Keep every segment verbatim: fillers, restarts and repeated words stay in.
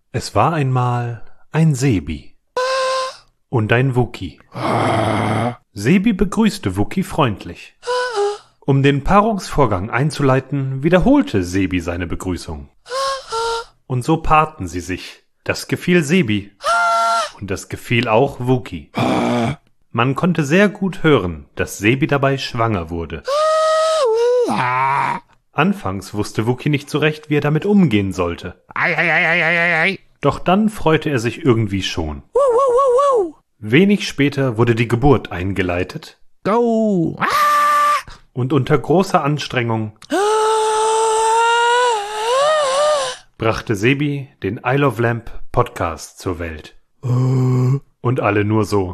Es war einmal ein Sebi und ein Wookie. Sebi begrüßte Wookie freundlich. Um den Paarungsvorgang einzuleiten, wiederholte Sebi seine Begrüßung. Und so paarten sie sich. Das gefiel Sebi und das gefiel auch Wookie. Man konnte sehr gut hören, dass Sebi dabei schwanger wurde. Anfangs wusste Wookie nicht so recht, wie er damit umgehen sollte. Doch dann freute er sich irgendwie schon. Wenig später wurde die Geburt eingeleitet. Go! Und unter großer Anstrengung brachte Sebi den I Love Lamp Podcast zur Welt. Und alle nur so.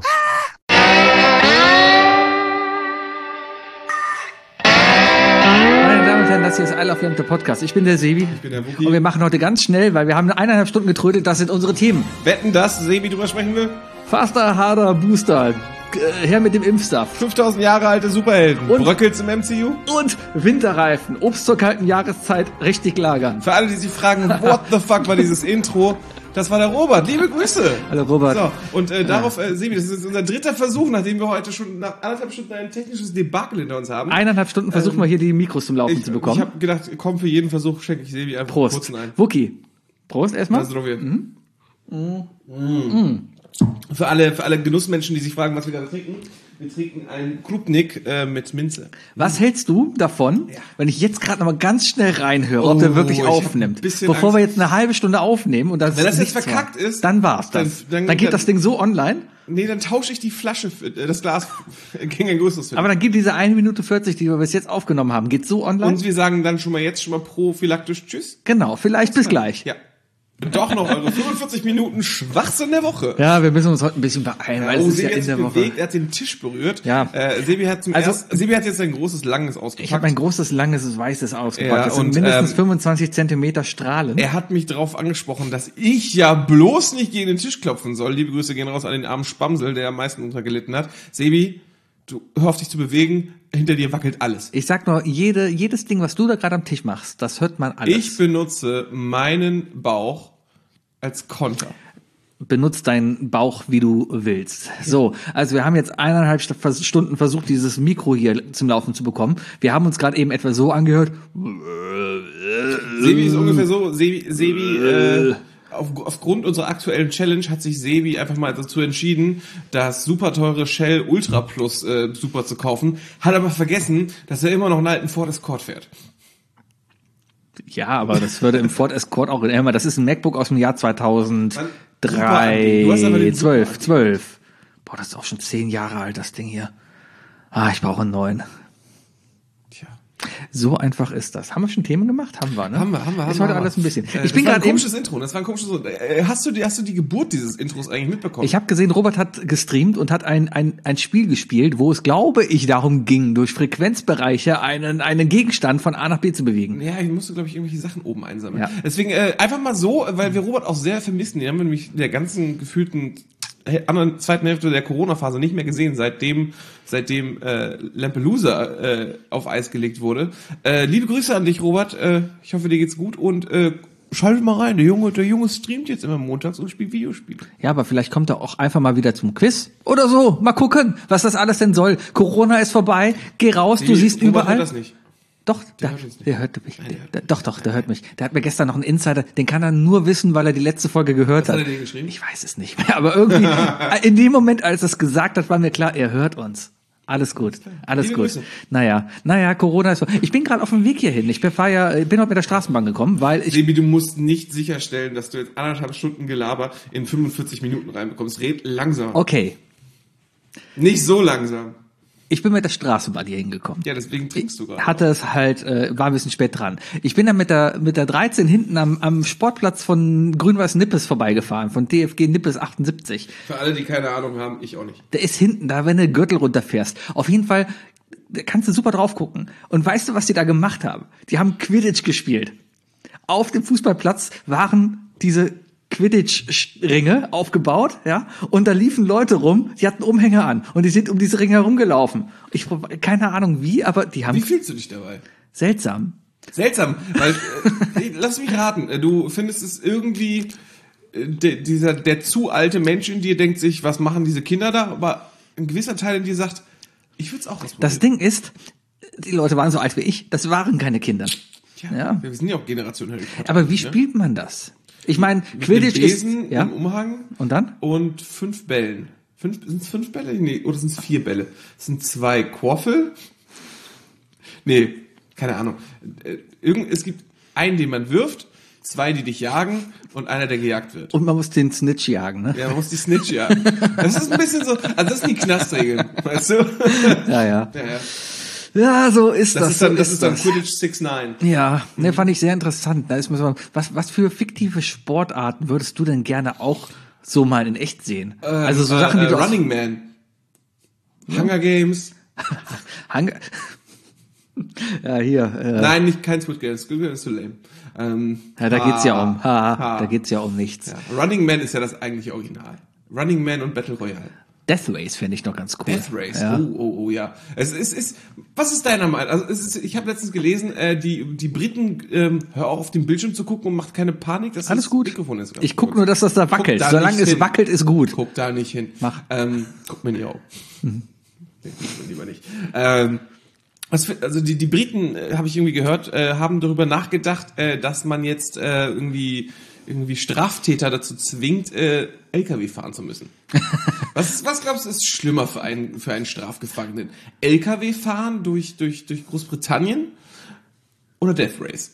Das hier ist I Love Lamp, der Podcast. Ich bin der Sebi. Ich bin der Wookie. Und wir machen heute ganz schnell, weil wir haben eineinhalb Stunden getrödelt. Das sind unsere Themen. Wetten, dass Sebi drüber sprechen will? Faster, harder, Booster. Äh, her mit dem Impfstuff. fünftausend Jahre alte Superhelden. Und- Bröckels im M C U? Und Winterreifen. Obst zur kalten Jahreszeit richtig lagern. Für alle, die sich fragen, what the fuck war dieses Intro? Das war der Robert. Liebe Grüße. Hallo Robert. So, und äh, darauf, äh, Sebi, das ist jetzt unser dritter Versuch, nachdem wir heute schon nach anderthalb Stunden ein technisches Debakel hinter uns haben. Eineinhalb Stunden versuchen wir hier die Mikros zum Laufen ich zu bekommen. ich habe gedacht, komm, für jeden Versuch schenke ich Sebi einfach Prost. einen kurzen ein. Wookie. Prost erstmal. Also, mhm. Mhm. Für alle, für alle Genussmenschen, die sich fragen, was wir gerade trinken. Wir trinken einen Klubnik äh, mit Minze. Was hältst du davon, wenn ich jetzt gerade noch mal ganz schnell reinhöre, ob Oh, der wirklich ich hab aufnimmt? ein bisschen Bevor Angst. wir jetzt eine halbe Stunde aufnehmen und das Wenn das jetzt nichts verkackt war, ist, dann war's dann- das. dann- Dann, geht dann- das Ding so online, Nee, dann tausche ich die Flasche, für, äh, das Glas gegen ein größeres für aber dann geht diese eine Minute vierzig, die wir bis jetzt aufgenommen haben, geht so online. Und wir sagen dann schon mal jetzt schon mal prophylaktisch Tschüss. Genau, vielleicht bis gleich. Ja. Doch noch eure fünfundvierzig Minuten Schwachsinn der Woche. Ja, wir müssen uns heute ein bisschen beeilen, weil Oh, es ist ja Sebi hat in sich der Woche. bewegt, er hat den Tisch berührt. Ja. Äh, Sebi hat zum Also- ersten, Sebi hat jetzt ein großes, langes ausgepackt. Ich habe ein großes, langes, weißes ausgepackt. Ja, das sind und, mindestens ähm, fünfundzwanzig Zentimeter Strahlen. Er hat mich darauf angesprochen, dass ich ja bloß nicht gegen den Tisch klopfen soll. Liebe Grüße gehen raus an den armen Spamsel, der am meisten untergelitten hat. Sebi, du hör auf dich zu bewegen, hinter dir wackelt alles. Ich sag nur, jede, jedes Ding, was du da gerade am Tisch machst, das hört man alles. Ich benutze meinen Bauch als Konter. Benutz deinen Bauch, wie du willst. So, also wir haben jetzt eineinhalb St- Stunden versucht, dieses Mikro hier zum Laufen zu bekommen. Wir haben uns gerade eben etwa so angehört. Sebi ist ungefähr so, Sebi, Sebi äh, auf, aufgrund unserer aktuellen Challenge hat sich Sebi einfach mal dazu entschieden, das super teure Shell Ultra Plus äh, Super zu kaufen, hat aber vergessen, dass er immer noch einen alten Ford Escort fährt. Ja, aber das würde im Ford Escort auch, hör mal, das ist ein MacBook aus dem Jahr Super zweitausenddrei, Du hast aber den zwölf, Super- zwölf. Boah, das ist auch schon zehn Jahre alt, das Ding hier. Ah, ich brauche einen neuen. Tja. So einfach ist das. Haben wir schon Themen gemacht? Haben wir, ne? Haben wir, haben wir, haben Ist wir. heute haben alles wir. ein bisschen. Äh, Ich bin das war ein gerade eben, komisches Intro, das war ein komisches Intro. Äh, Hast du die, hast du die Geburt dieses Intros eigentlich mitbekommen? ich habe gesehen, Robert hat gestreamt und hat ein, ein, ein Spiel gespielt, wo es, glaube ich, darum ging, durch Frequenzbereiche einen, einen Gegenstand von A nach B zu bewegen. Ja, ich musste, glaube ich, irgendwelche Sachen oben einsammeln. Ja. Deswegen äh, einfach mal so, weil wir Robert auch sehr vermissen. Den haben wir nämlich in der ganzen gefühlten äh, anderen zweiten Hälfte der Corona-Phase nicht mehr gesehen, seitdem seitdem äh, Lampelusa äh, auf Eis gelegt wurde. Äh, liebe Grüße an dich, Robert. Äh, ich hoffe, dir geht's gut und äh, schaltet mal rein. Der Junge, der Junge streamt jetzt immer montags und spielt Videospiele. Ja, aber vielleicht kommt er auch einfach mal wieder zum Quiz oder so. Mal gucken, was das alles denn soll. Corona ist vorbei, geh raus, du Nee, siehst Robert überall. hört das nicht. Doch, der, hört uns nicht. der hört mich. Nein, Der, der hört der, doch, doch, der hört mich. Der hat mir gestern noch einen Insider, den kann er nur wissen, weil er die letzte Folge gehört Was hat. hat er dir geschrieben? Ich weiß es nicht mehr, aber irgendwie, in dem Moment, als er es gesagt hat, war mir klar, er hört uns. Alles gut, alles Liebe gut. Grüße. Naja, naja, Corona ist so. Ich bin gerade auf dem Weg hierhin. Ich fahr ja, ich bin heute mit der Straßenbahn gekommen, weil ich, Sebi, du musst nicht sicherstellen, dass du jetzt anderthalb Stunden Gelaber in fünfundvierzig Minuten reinbekommst. Red langsam. okay, Nicht so langsam. ich bin mit der Straßenbahn hier hingekommen. Ja, deswegen trinkst du gerade. Hatte es halt, äh, war ein bisschen spät dran. Ich bin dann mit der mit der dreizehn hinten am, am Sportplatz von Grün-Weiß Nippes vorbeigefahren, von D F G Nippes achtundsiebzig. Für alle, die keine Ahnung haben, ich auch nicht. Der ist hinten da, wenn du den Gürtel runterfährst. Auf jeden Fall, da kannst du super drauf gucken. Und weißt du, was die da gemacht haben? Die haben Quidditch gespielt. Auf dem Fußballplatz waren diese Quidditch-Ringe aufgebaut, ja, und da liefen Leute rum, die hatten Umhänge an und die sind um diese Ringe herumgelaufen. Ich keine Ahnung wie, aber die haben Wie fühlst du dich dabei? seltsam. Seltsam, weil, äh, lass mich raten, äh, du findest es irgendwie der, dieser, der zu alte Mensch in dir denkt sich, was machen diese Kinder da? Aber ein gewisser Teil in dir sagt, ich würde es auch ausprobieren. Das Ding ist, die Leute waren so alt wie ich, das waren keine Kinder. Ja, Ja. wir sind ja auch Generation Harry Potter. Aber wie ne? spielt man das? Ich meine, Mit Quidditch einem Besen ist... Ja? im Umhang Und dann? und fünf Bällen. Fünf, sind es fünf Bälle? Nee, oder sind es vier Bälle? Es sind zwei Quaffel. Nee, keine Ahnung. Äh, Irgend, es gibt einen, den man wirft, zwei, die dich jagen und einer, der gejagt wird. Und man muss den Snitch jagen, ne? Ja, man muss die Snitch jagen. Das ist ein bisschen so, also das sind die Knastregeln, weißt du? Ja, ja. Ja, ja. Ja, so ist Das, das. ist dann, so das ist dann das. Quidditch six nine. Ja, ne, fand ich sehr interessant. Da ist mir so, was, was für fiktive Sportarten würdest du denn gerne auch so mal in echt sehen? Also so äh, Sachen, die äh, du aus- Running Man. Hunger Games. Hang ja, hier. Äh, Nein, nicht kein Squid Game. Squid Game ist zu lame. Ähm, ja, da geht's ja um. Ha, ha. Da geht's ja um nichts. Ja. Running Man ist ja das eigentliche Original. Running Man und Battle Royale. Death Race fände ich noch ganz cool. Death Race. Ja. Oh, oh, oh, ja. Es ist, ist, was ist deiner Meinung? Also es ist, ich habe letztens gelesen, äh, die die Briten, ähm, hör auf, auf den Bildschirm zu gucken und macht keine Panik. Dass Alles das gut. Mikrofon ist. Ich guck nur, dass das da wackelt. da Solange nicht es hin. wackelt, ist gut. Guck da nicht hin. Mach. Ähm, guck mir nicht auf. Mhm. Lieber nicht. Ähm, was für, also die, die Briten, äh, habe ich irgendwie gehört, äh, haben darüber nachgedacht, äh, dass man jetzt äh, irgendwie irgendwie Straftäter dazu zwingt, äh, L K W fahren zu müssen. was, was glaubst du, ist schlimmer für einen, für einen Strafgefangenen? L K W fahren durch, durch, durch Großbritannien oder Death Race?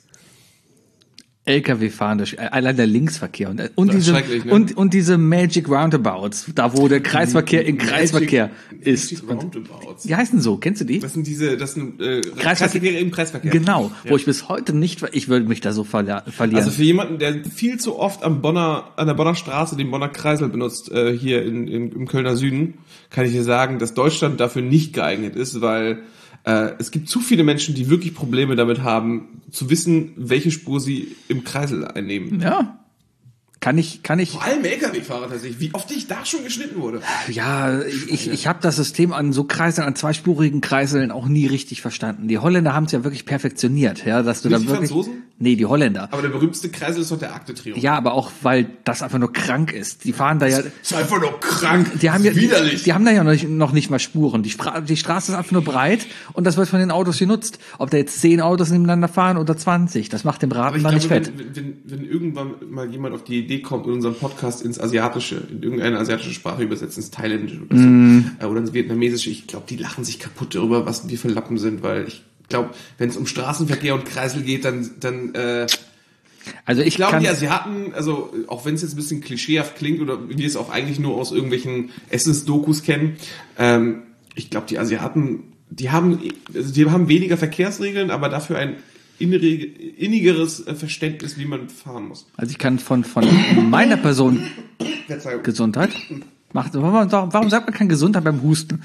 L K W fahren durch, äh, allein der Linksverkehr und, und Das ist diese, schrecklich, ne? und, und diese Magic Roundabouts, da wo der Kreisverkehr in Kreisverkehr Magic, ist. Magic Und, Roundabouts. die heißen so, kennst du die? Das sind diese, das sind äh, Kreisverkehr- Kreisverkehre im Kreisverkehr. Genau, Ja. wo ich bis heute nicht, ich würde mich da so verla- verlieren. Also für jemanden, der viel zu oft am Bonner, an der Bonner Straße den Bonner Kreisel benutzt, äh, hier in, in, im Kölner Süden, kann ich dir sagen, dass Deutschland dafür nicht geeignet ist, weil äh, es gibt zu viele Menschen, die wirklich Probleme damit haben, zu wissen, welche Spur sie im Kreisel einnehmen. ja. Kann ich, kann ich, Vor allem L K W-Fahrer tatsächlich, wie oft ich da schon geschnitten wurde. ja, ich, ich, ich habe das System an so Kreiseln, an zweispurigen Kreiseln auch nie richtig verstanden. Die Holländer haben es ja wirklich perfektioniert, ja, dass du Nicht da die wirklich. Franzosen? Nee, die Holländer. Aber der berühmteste Kreisel ist doch der Arc de Triomphe. Ja, aber auch, weil das einfach nur krank ist. Die fahren da ja, Ist einfach nur krank. die haben ja, widerlich. die haben da ja noch nicht, noch nicht mal Spuren. Die, Spra die Straße ist einfach nur breit und das wird von den Autos genutzt. Ob da jetzt zehn Autos nebeneinander fahren oder zwanzig, das macht den Aber Braten ich dann nicht glaube, fett. wenn, wenn, wenn irgendwann mal jemand auf die Idee kommt, in unserem Podcast ins Asiatische, in irgendeine asiatische Sprache übersetzt, ins Thailändische oder so, Mm. äh, oder ins Vietnamesische, ich glaube, die lachen sich kaputt darüber, was wir für Lappen sind, weil ich glaube, wenn es um Straßenverkehr und Kreisel geht, dann, dann äh, Also ich ich glaube, kann, die Asiaten, also auch wenn es jetzt ein bisschen klischeehaft klingt oder wir es auch eigentlich nur aus irgendwelchen Essensdokus kennen, ähm, ich glaube, die Asiaten, die haben, also die haben weniger Verkehrsregeln, aber dafür ein innere, innigeres Verständnis, wie man fahren muss. also ich kann von, von meiner Person Verzeihung. Gesundheit macht, warum, warum sagt man kein Gesundheit beim Husten?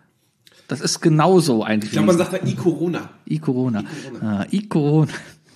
Das ist genauso eigentlich. Ich glaube, man sagt da I-Corona. I-Corona. Ah, I-Corona.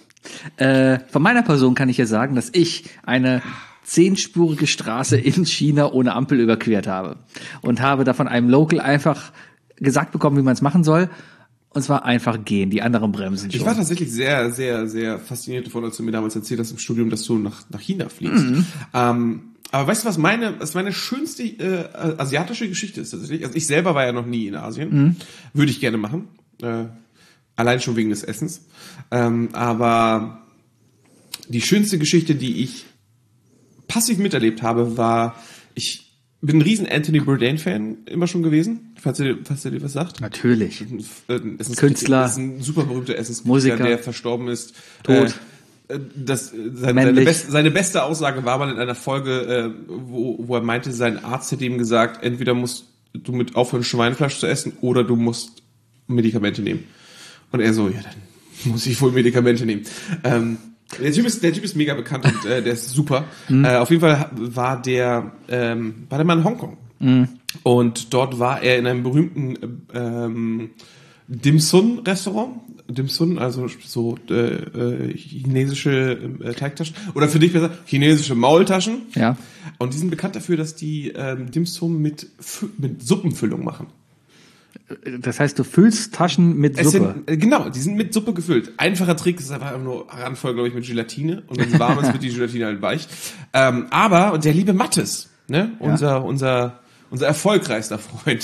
Äh, von meiner Person kann ich ja sagen, dass ich eine zehnspurige Straße in China ohne Ampel überquert habe. Und habe da von einem Local einfach gesagt bekommen, wie man es machen soll. Und zwar einfach gehen, die anderen bremsen schon. Ich war tatsächlich sehr, sehr, sehr fasziniert davon, als du mir damals erzählt hast im Studium, dass du nach, nach China fliegst. Mhm. Ähm, aber weißt du, was meine, was meine schönste äh, asiatische Geschichte ist tatsächlich? Also ich selber war ja noch nie in Asien. Mhm. Würde ich gerne machen. Äh, allein schon wegen des Essens. Ähm, aber die schönste Geschichte, die ich passiv miterlebt habe, war, ich bin ein riesen Anthony Bourdain-Fan immer schon gewesen, falls er, falls er dir was sagt. Natürlich. Ein Essens- Künstler. Das ist ein super berühmter Essenskritiker, Musiker. der verstorben ist. Tot. Äh, das, seine, seine, Männlich. best, seine beste Aussage war mal in einer Folge, äh, wo, wo er meinte, sein Arzt hätte ihm gesagt, entweder musst du mit aufhören, Schweinefleisch zu essen, oder du musst Medikamente nehmen. Und er so, ja, dann muss ich wohl Medikamente nehmen. Ähm, der Typ ist, der Typ ist mega bekannt und äh, der ist super. Mhm. Äh, auf jeden Fall war der, ähm, war der mal in Hongkong. Mhm. Und dort war er in einem berühmten ähm, Dim Sum Restaurant. Dim Sum, also so äh, äh, chinesische äh, Teigtaschen. Oder für dich besser, chinesische Maultaschen. Ja. Und die sind bekannt dafür, dass die ähm, Dim Sum mit, Fü- mit Suppenfüllung machen. Das heißt, du füllst Taschen mit Es Suppe. sind, äh, genau, die sind mit Suppe gefüllt. Einfacher Trick ist einfach nur Randvoll, glaube ich, mit Gelatine. Und wenn es warm ist, wird die Gelatine halt weich. Ähm, aber, und der liebe Mattes, ne? Unser, Ja. unser, unser erfolgreichster Freund.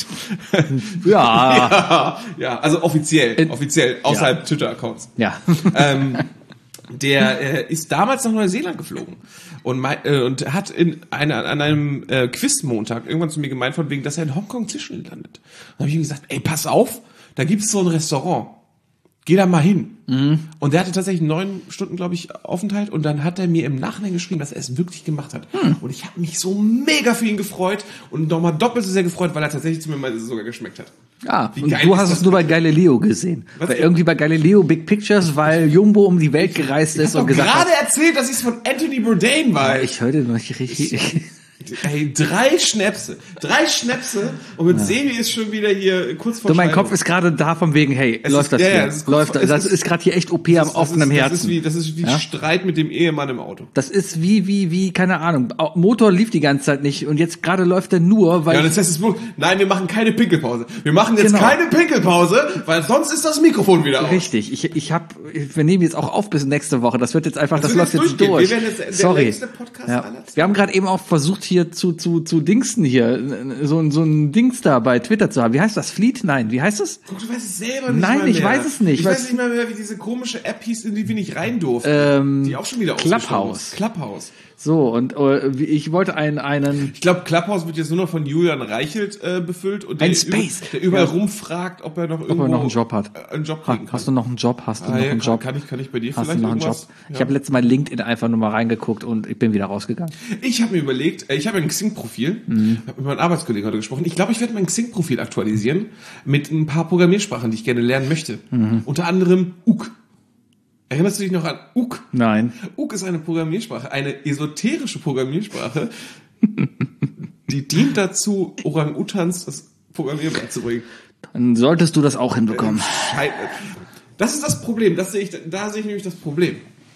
Ja. ja, ja, also offiziell, In- offiziell, außerhalb Ja. Twitter-Accounts. Ja. ähm, der äh, ist damals nach Neuseeland geflogen und, mei- äh, und hat in einer, an einem äh, Quiz-Montag irgendwann zu mir gemeint, von wegen, dass er in Hongkong Zischen landet. Dann habe ich ihm gesagt, ey, pass auf, da gibt's so ein Restaurant. Geh da mal hin. Mhm. Und der hatte tatsächlich neun Stunden, glaube ich, Aufenthalt. Und dann hat er mir im Nachhinein geschrieben, dass er es wirklich gemacht hat. Hm. Und ich habe mich so mega für ihn gefreut und nochmal doppelt so sehr gefreut, weil er tatsächlich zu mir meinte, dass es sogar geschmeckt hat. Ja, Wie und geil du ist hast das es nur bei Galileo gesehen. Was? Weil irgendwie bei Galileo Big Pictures, weil Jumbo um die Welt gereist Ich ist habe und doch gesagt gerade hat, erzählt, dass ich es von Anthony Bourdain weiß. ich höre noch nicht richtig. Ey, drei Schnäpse. Drei Schnäpse und mit Sebi ist schon wieder hier kurz vor Du, mein Scheidung. Kopf ist gerade da von wegen, hey, Es läuft ist- das ja, hier? ja, es ist kurz läuft vor- das? es Das ist- ist gerade hier echt O P am Das offenen ist, Herzen. Das ist wie, das ist wie Ja? Streit mit dem Ehemann im Auto. Das ist wie, wie, wie, keine Ahnung. Au- Motor lief die ganze Zeit nicht und jetzt gerade läuft er nur, weil Ja, und das heißt, es muss- nein, wir machen keine Pinkelpause. Wir machen jetzt Genau. keine Pinkelpause, weil sonst ist das Mikrofon wieder aus. richtig. Ich, ich hab, wir nehmen jetzt auch auf bis nächste Woche. Das wird jetzt einfach, das, wird läuft jetzt jetzt durchgehen. durch. Wir werden jetzt der Sorry. längste Podcast Ja. aller Zeiten. Wir haben gerade eben auch versucht hier zu, zu, zu Dingsten hier, so, ein- so ein Dings da bei Twitter zu haben. Wie heißt das? Fleet? Nein, wie heißt es? Guck, du weißt es selber nicht Nein, mal ich mehr. weiß es nicht. Ich Weiß- weiß nicht mal mehr, wie diese komische App hieß, in die wir nicht rein durften. Ähm, die auch schon wieder Clubhouse. ausgestorben ist. Clubhouse. So, und äh, wie- ich wollte einen, einen, Ich glaube, Clubhouse wird jetzt nur noch von Julian Reichelt äh, befüllt und Ein der, Space. Über, der überall Ja. rumfragt, ob er noch ob irgendwo er noch einen Job hat. äh, einen Job Ha, kriegen kann. hast du noch einen Job? Hast du Ah, noch ja, einen kann, Job? kann ich kann ich bei dir Hast vielleicht du noch einen Job? irgendwas? Ich Ja. habe letztes Mal LinkedIn einfach nur mal reingeguckt und ich bin wieder rausgegangen. Ich habe mir überlegt, äh, ich habe ein Xing-Profil, Mhm. habe mit meinem Arbeitskollegen heute gesprochen. Ich glaube, ich werde mein Xing-Profil aktualisieren mit ein paar Programmiersprachen, die ich gerne lernen möchte. Mhm. Unter anderem U K. Erinnerst du dich noch an U K? Nein. U K ist eine Programmiersprache, eine esoterische Programmiersprache, die dient dazu, Orang-Utans das Programmieren beizubringen. Dann solltest du das auch hinbekommen. Schei- Das ist das Problem, das sehe ich, da sehe ich nämlich das Problem.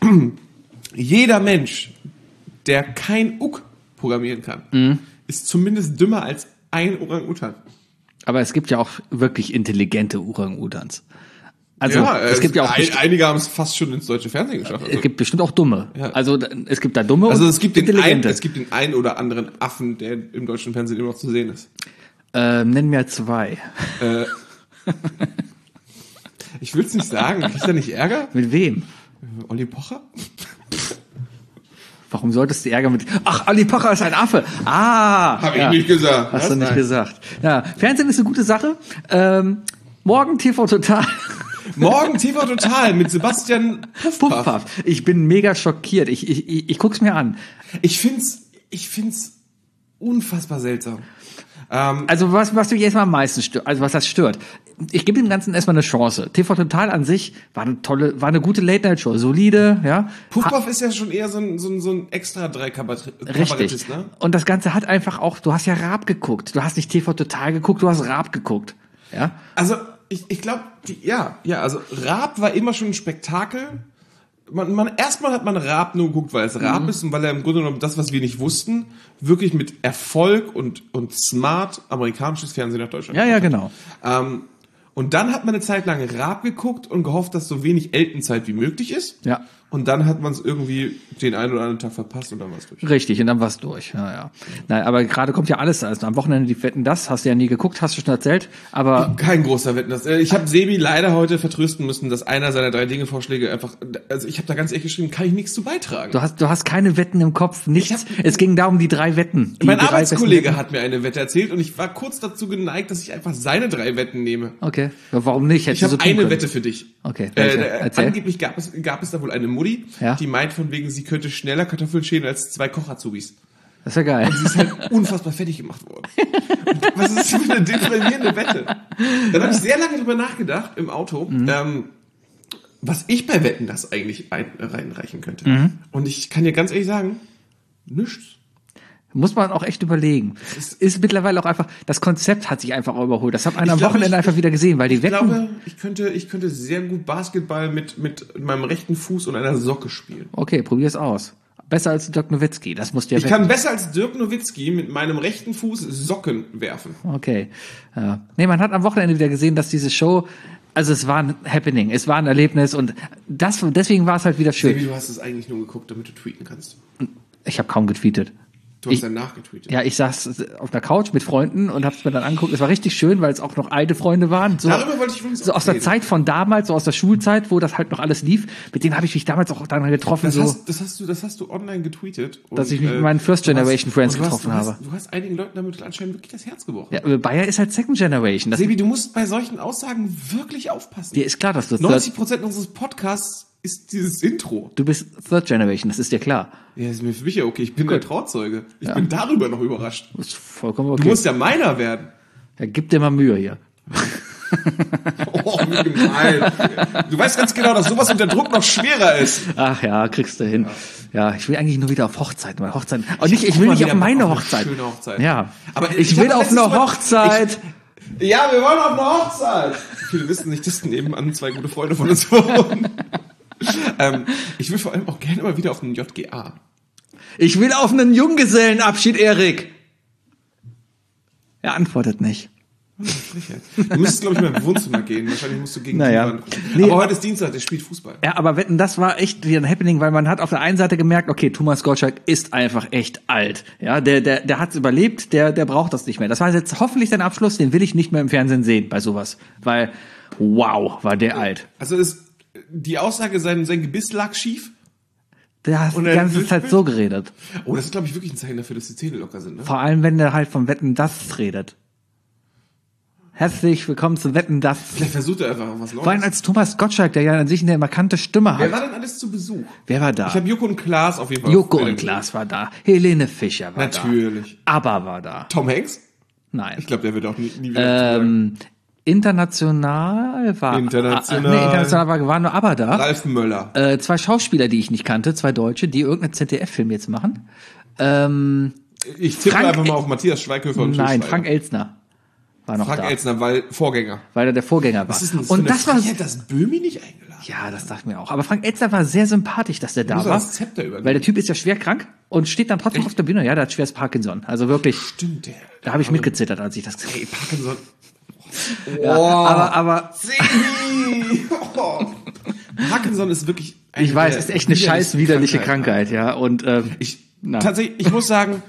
Jeder Mensch, der kein U K programmieren kann, Mhm. ist zumindest dümmer als ein Orang-Utan. Aber es gibt ja auch wirklich intelligente Orang-Utans. Also, ja, es gibt ja auch ein, besti- einige haben es fast schon ins deutsche Fernsehen geschafft. Also, es gibt bestimmt auch dumme. Ja. Also, da- es gibt da dumme also und es gibt den ein, intelligente. es gibt den einen oder anderen Affen, der im deutschen Fernsehen immer noch zu sehen ist. Ähm, nenn mir zwei. Äh, ich will es nicht sagen, kriegst du nicht Ärger? Mit wem? Olli Pocher? Warum solltest du Ärger mit... Ach, Ali Pocher ist ein Affe. Ah. Hab ich ja. nicht gesagt. Hast Was? du nicht Nein. gesagt. Ja, Fernsehen ist eine gute Sache. Ähm, morgen T V Total. Morgen T V Total mit Sebastian Puffpaff. Puffpaff. Ich bin mega schockiert. Ich, ich, ich, ich guck's mir an. Ich find's, ich find's unfassbar seltsam. Ähm, Also was, was mich erstmal am meisten stört, also was das stört. Ich gebe dem Ganzen erstmal eine Chance. T V Total an sich war eine tolle, war eine gute Late-Night-Show. Solide, ja. Puffpaff ist ja schon eher so ein, so ein, so ein extra drei Kabarettist, Richtig. ne? Und das Ganze hat einfach auch, du hast ja Raab geguckt. Du hast nicht T V Total geguckt, du hast Raab geguckt. Ja. Also, ich, ich glaube, ja, ja, also Raab war immer schon ein Spektakel. Man, man, erstmal hat man Raab nur geguckt, weil es Raab Mhm. ist und weil er im Grunde genommen das, was wir nicht wussten, wirklich mit Erfolg und, und smart amerikanisches Fernsehen nach Deutschland Ja, ja, genau. Ähm, und dann hat man eine Zeit lang Raab geguckt und gehofft, dass so wenig Elternzeit wie möglich ist. Ja. Und dann hat man es irgendwie den einen oder anderen Tag verpasst und dann war es durch. Richtig, und dann war's durch. Ja, ja. Nein, aber gerade kommt ja alles. Also am Wochenende die Wetten, das hast du ja nie geguckt, hast du schon erzählt. Aber Kein großer Wetten. Das, äh, ich habe Sebi leider heute vertrösten müssen, dass einer seiner drei Dinge-Vorschläge einfach, also ich habe da ganz ehrlich geschrieben, kann ich nichts zu beitragen. du hast, du hast keine Wetten im Kopf, nichts. Ich hab- Es ging da um die drei Wetten. Die Mein drei Arbeitskollege besten Wetten. hat mir eine Wette erzählt und ich war kurz dazu geneigt, dass ich einfach seine drei Wetten nehme. Okay. Ja, warum nicht? Hättest Ich habe du so tun eine können. Wette für dich. Okay, Äh, welche? da- Erzähl. angeblich gab es, gab es da wohl eine Mutti, Ja. die meint von wegen, sie könnte schneller Kartoffeln schälen als zwei Kochazubis. Das ist ja geil. Sie ist halt unfassbar fertig gemacht worden. Und was ist das für eine deprimierende Wette? Dann habe ich sehr lange drüber nachgedacht im Auto, Mhm. ähm, was ich bei Wetten das eigentlich ein, reinreichen könnte. Mhm. Und ich kann dir ganz ehrlich sagen, nichts. Muss man auch echt überlegen. Ist mittlerweile auch einfach, das Konzept hat sich einfach auch überholt. Das hat man Ich am glaube, Wochenende ich- einfach wieder gesehen, weil die Ich Wetten. glaube, ich könnte, ich könnte sehr gut Basketball mit, mit meinem rechten Fuß und einer Socke spielen. Okay, probier's aus. Besser als Dirk Nowitzki, das musst du ja Ich wetten. kann besser als Dirk Nowitzki mit meinem rechten Fuß Socken werfen. Okay. Ja. Nee, man hat am Wochenende wieder gesehen, dass diese Show, also es war ein Happening, es war ein Erlebnis und das, deswegen war es halt wieder schön. Sebi, du hast es eigentlich nur geguckt, damit du tweeten kannst. Ich habe kaum getweetet. Du hast Ich- dann nachgetweetet. Ja, ich saß auf einer Couch mit Freunden und hab's mir dann angeguckt. Es war richtig schön, weil es auch noch alte Freunde waren. So, Darüber wollte ich übrigens so auch aus der reden. Zeit von damals, so aus der Schulzeit, wo das halt noch alles lief. Mit denen habe ich mich damals auch dann getroffen, Das, so. hast, das, hast du, das hast du online getweetet. Und, Dass ich mich mit meinen First Generation du hast- Friends und du hast- getroffen du hast, habe. Du hast einigen Leuten damit anscheinend wirklich das Herz gebrochen. Ja, Bayer ist halt Second Generation. Das, Sebi, du musst bei solchen Aussagen wirklich aufpassen. dir ist klar, dass du neunzig Third, Prozent unseres Podcasts ist dieses Intro. du bist Third Generation, das ist dir klar. Ja, ist mir für mich ja okay. Ich bin der Trauzeuge. Ich bin darüber noch überrascht. Das ist vollkommen Du okay. musst ja meiner werden. Ja, gib dir mal Mühe hier. Oh, wie gemein. Du weißt ganz genau, dass sowas unter Druck noch schwerer ist. Ach ja, kriegst du hin. Ja, ich will eigentlich nur wieder auf Hochzeiten, weil Hochzeiten. Und nicht, ich will mal nicht wieder auf meine auf eine Hochzeit. schöne Hochzeit. Ja. Aber ich, ich will hab auf letztes eine Mal- Hochzeit. Ja, wir wollen auf eine Hochzeit. Viele wissen nicht, dass nebenan zwei gute Freunde von uns wohnen. ähm, ich will vor allem auch gerne mal wieder auf einen J G A. Ich will auf einen Junggesellenabschied, Erik. Er antwortet nicht. Du müsstest, glaube ich, mal im Wohnzimmer gehen. Wahrscheinlich musst du gegen Naja. die Wand gucken. Nee, Aber heute ist Dienstag, der spielt Fußball. Ja, aber wetten, das war echt wieder ein Happening, weil man hat auf der einen Seite gemerkt, okay, Thomas Gottschalk ist einfach echt alt. Ja, der, der, der hat's überlebt, der, der braucht das nicht mehr. Das war jetzt hoffentlich sein Abschluss, den will ich nicht mehr im Fernsehen sehen bei sowas. Weil, wow, war der alt. Also ist die Aussage, sein, sein Gebiss lag schief. Der hat Und die er ganze will- Zeit so geredet. Oh, das ist, glaube ich, wirklich ein Zeichen dafür, dass die Zähne locker sind. Ne? Vor allem, wenn der halt vom Wetten, das redet. Herzlich willkommen zu Wetten, das. Vielleicht versucht er einfach was Neues. Vor allem als Thomas Gottschalk, der ja an sich eine markante Stimme Wer hat. war denn alles zu Besuch? Wer war da? Ich habe Joko und Klaas auf jeden Fall. Joko auf und Bild. Klaas war da. Helene Fischer war Natürlich. da. ABBA war da. Tom Hanks? Nein. Ich glaube, der wird auch nie, nie wieder. Ähm, international war International. Ah, nee, international war, war nur ABBA da. Ralf Möller. Äh, zwei Schauspieler, die ich nicht kannte, zwei Deutsche, die irgendeinen Z D F-Film jetzt machen. Ähm, Ich tippe Frank- einfach mal auf Matthias Schweighöfer und Til nein, Schweiger. Frank Elstner war noch Frank da, Elstner, weil Vorgänger. weil er der Vorgänger war. Was ist denn das und für das eine war Frechheit, dass Böhmi nicht eingeladen? ja, das dachte ich mir auch. Aber Frank Elstner war sehr sympathisch, dass der da Muss er war, das Zepter übergeben? weil der Typ ist ja schwer krank und steht dann trotzdem auf der Bühne. Ja, der hat schweres Parkinson. Also wirklich, Stimmt, der. da habe ich mitgezittert, als ich das gesehen Ey, Parkinson. habe. Ja, aber, aber Sebi! Oh. Parkinson ist wirklich eine ich weiß, der ist echt eine scheiß widerliche Krankheit, ja. Und ähm, Ich, Na. tatsächlich, ich muss sagen,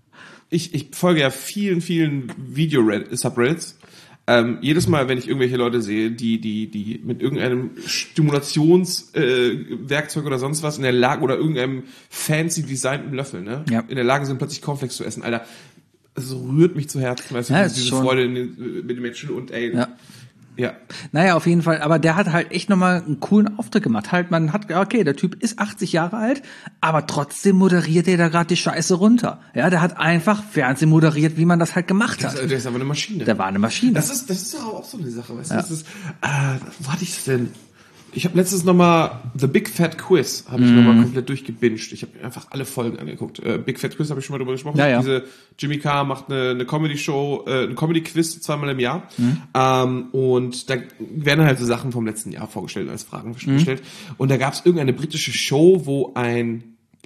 ich, ich folge ja vielen, vielen Video-Subreddits. Ähm, jedes Mal, wenn ich irgendwelche Leute sehe, die, die, die mit irgendeinem Stimulationswerkzeug äh, Werkzeug oder sonst was in der Lage oder irgendeinem fancy designten Löffel, ne, Ja. in der Lage sind, plötzlich Cornflakes zu essen, Alter. Es rührt mich zu Herzen, weißt du, Ja, ist diese schon- Freude in den, mit den Menschen und ey, Ja. ja. naja, auf jeden Fall. Aber der hat halt echt nochmal einen coolen Auftritt gemacht. Halt, man hat, okay, der Typ ist achtzig Jahre alt, aber trotzdem moderiert er da gerade die Scheiße runter. Ja, der hat einfach Fernsehen moderiert, wie man das halt gemacht Das, hat. der ist aber eine Maschine. Der war eine Maschine. Das ist, das ist doch auch so eine Sache, weißt du? Das ist, äh, wo hatte ich's denn? Ich habe letztens nochmal The Big Fat Quiz, habe ich Mhm. nochmal komplett durchgebinged. Ich habe mir einfach alle Folgen angeguckt. Äh, Big Fat Quiz habe ich schon mal drüber gesprochen. Ja, ja. Diese Jimmy Carr macht eine, eine Comedy-Show, äh, ein Comedy-Quiz zweimal im Jahr. Mhm. Ähm, und da werden halt so Sachen vom letzten Jahr vorgestellt, als Fragen Mhm. gestellt. Und da gab es irgendeine britische Show, wo ein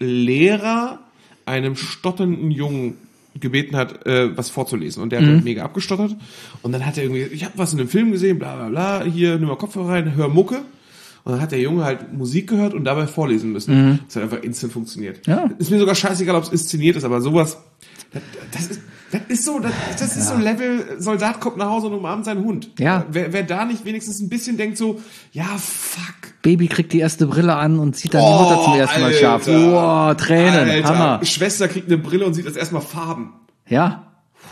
Lehrer einem stotternden Jungen gebeten hat, äh, was vorzulesen. Und der hat Mhm. halt mega abgestottert. Und dann hat er irgendwie, ich habe was in einem Film gesehen, bla bla bla, hier, nimm mal Kopfhörer rein, hör Mucke. Und dann hat der Junge halt Musik gehört und dabei vorlesen müssen. Das hat einfach instant funktioniert. Mhm. Ja. Ist mir sogar scheißegal, ob es inszeniert ist, aber sowas, das, das ist, das ist so, das, das ist so ein Level, Soldat kommt nach Hause und umarmt seinen Hund. Ja. Wer, wer da nicht wenigstens ein bisschen denkt so, ja, fuck. Baby kriegt die erste Brille an und sieht dann die Oh, Mutter zum ersten Mal Alter. scharf. Oh, Tränen, Alter. Hammer. Schwester kriegt eine Brille und sieht das erstmal Farben. Ja,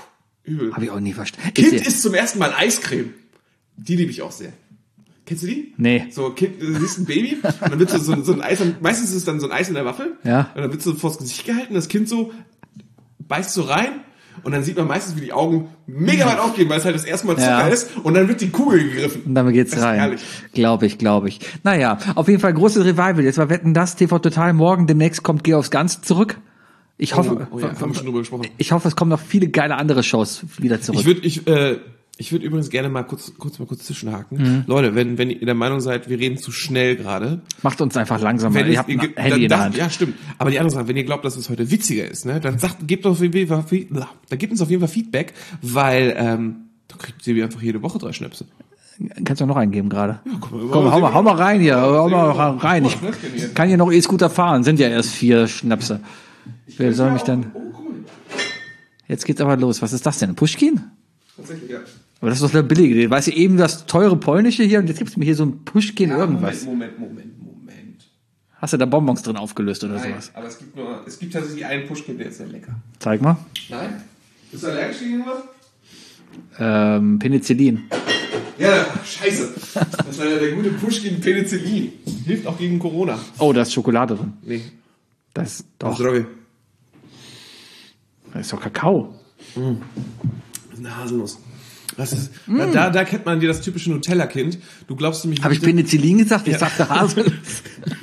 Übel. habe ich auch nie verstanden. Kind Ist- isst zum ersten Mal Eiscreme. Die liebe ich auch sehr. Kennst du die? Nee. So, Kind, du siehst ein Baby und dann wird so, so, so ein Eis, meistens ist es dann so ein Eis in der Waffel. Ja. Und dann wird so vors Gesicht gehalten, das Kind so beißt so rein und dann sieht man meistens, wie die Augen mega weit aufgehen, weil es halt das erste Mal Zucker Ja. ist und dann wird die Kugel gegriffen. Und damit geht's Das ist rein. herrlich. Glaube ich, glaube ich. Naja, auf jeden Fall großes Revival. Jetzt war Wetten, das, T V Total. Morgen demnächst kommt Geh aufs Ganze zurück. Ich hoffe, Oh, oh ja, haben wir schon drüber gesprochen. ich hoffe, es kommen noch viele geile andere Shows wieder zurück. Ich würde, ich, äh, Ich würde übrigens gerne mal kurz, kurz mal kurz zwischenhaken. Mhm. Leute, wenn, wenn ihr der Meinung seid, wir reden zu schnell gerade. Macht uns einfach langsamer. Wenn ihr es, habt ein ihr, Handy dann, in der das, Hand. ja, stimmt. Aber die andere Sache, wenn ihr glaubt, dass es heute witziger ist, ne, dann sagt, gebt uns auf jeden Fall, da gibt uns auf jeden Fall Feedback, weil, ähm, da kriegt Sebi einfach jede Woche drei Schnäpse. Kannst du noch eingeben gerade? Ja, komm, komm, hau mal, hau mal rein hier, hau mal rein. Ich kann hier noch E-Scooter fahren, sind ja erst vier Schnäpse. Wer soll mich dann... Jetzt geht's aber los. Was ist das denn? Pushkin? Tatsächlich, ja. Aber das ist doch der billige. Weißt du, eben das teure polnische hier und jetzt gibt's mir hier so ein Pushkin ja, irgendwas. Moment, Moment, Moment, Moment. Hast du da Bonbons drin aufgelöst oder Nein, sowas? aber es gibt nur, es gibt tatsächlich einen Pushkin, der ist sehr lecker. Zeig mal. Nein? Bist du allergisch gegen was? Ähm, Penicillin. Ja, scheiße. Das war ja der gute Pushkin Penicillin. Hilft auch gegen Corona. Oh, da ist Schokolade drin. Nee. Das ist Das doch, ist Droge. das ist doch Kakao. Das ist eine Haselnuss. Das ist, mm. da, da kennt man dir das typische Nutella-Kind. Du glaubst nämlich... Habe ich Penicillin gesagt? Ich ja. sagte Haselnuss.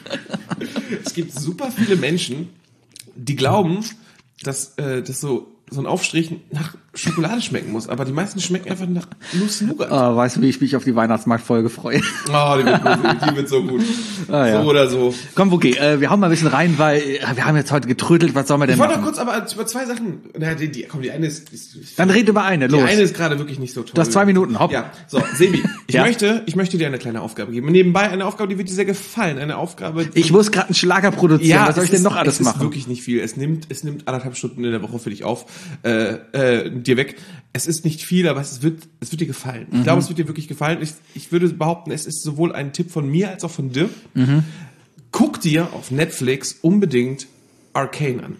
Es gibt super viele Menschen, die glauben, dass, äh, dass so, so ein Aufstrich nach Schokolade schmecken muss. Aber die meisten schmecken einfach nach Nuss-Nougat. Oh, weißt du, wie ich mich auf die Weihnachtsmarktfolge freue? Oh, die wird, gut, die wird so gut. Ah, ja. So oder so. Komm, okay, äh, wir hauen mal ein bisschen rein, weil äh, wir haben jetzt heute getrödelt. Was sollen wir denn Ich wollte noch machen? kurz aber über zwei Sachen... Na, die, die, komm, die eine ist... ist Dann red über eine, los. Die eine ist gerade wirklich nicht so toll. Du hast zwei Minuten, hopp. Ja, so, Sebi, ich Ja. möchte, ich möchte dir eine kleine Aufgabe geben. Nebenbei eine Aufgabe, die wird dir sehr gefallen. Eine Aufgabe, die Ich muss gerade einen Schlager produzieren. Was soll ich denn noch alles es ist machen? wirklich nicht viel. Es nimmt, es nimmt anderthalb Stunden in der Woche für dich auf, äh, äh, dir weg. Es ist nicht viel, aber es wird, es wird dir gefallen. Ich Mhm. glaube, es wird dir wirklich gefallen. Ich, ich würde behaupten, es ist sowohl ein Tipp von mir als auch von dir. Mhm. Guck dir auf Netflix unbedingt Arcane an.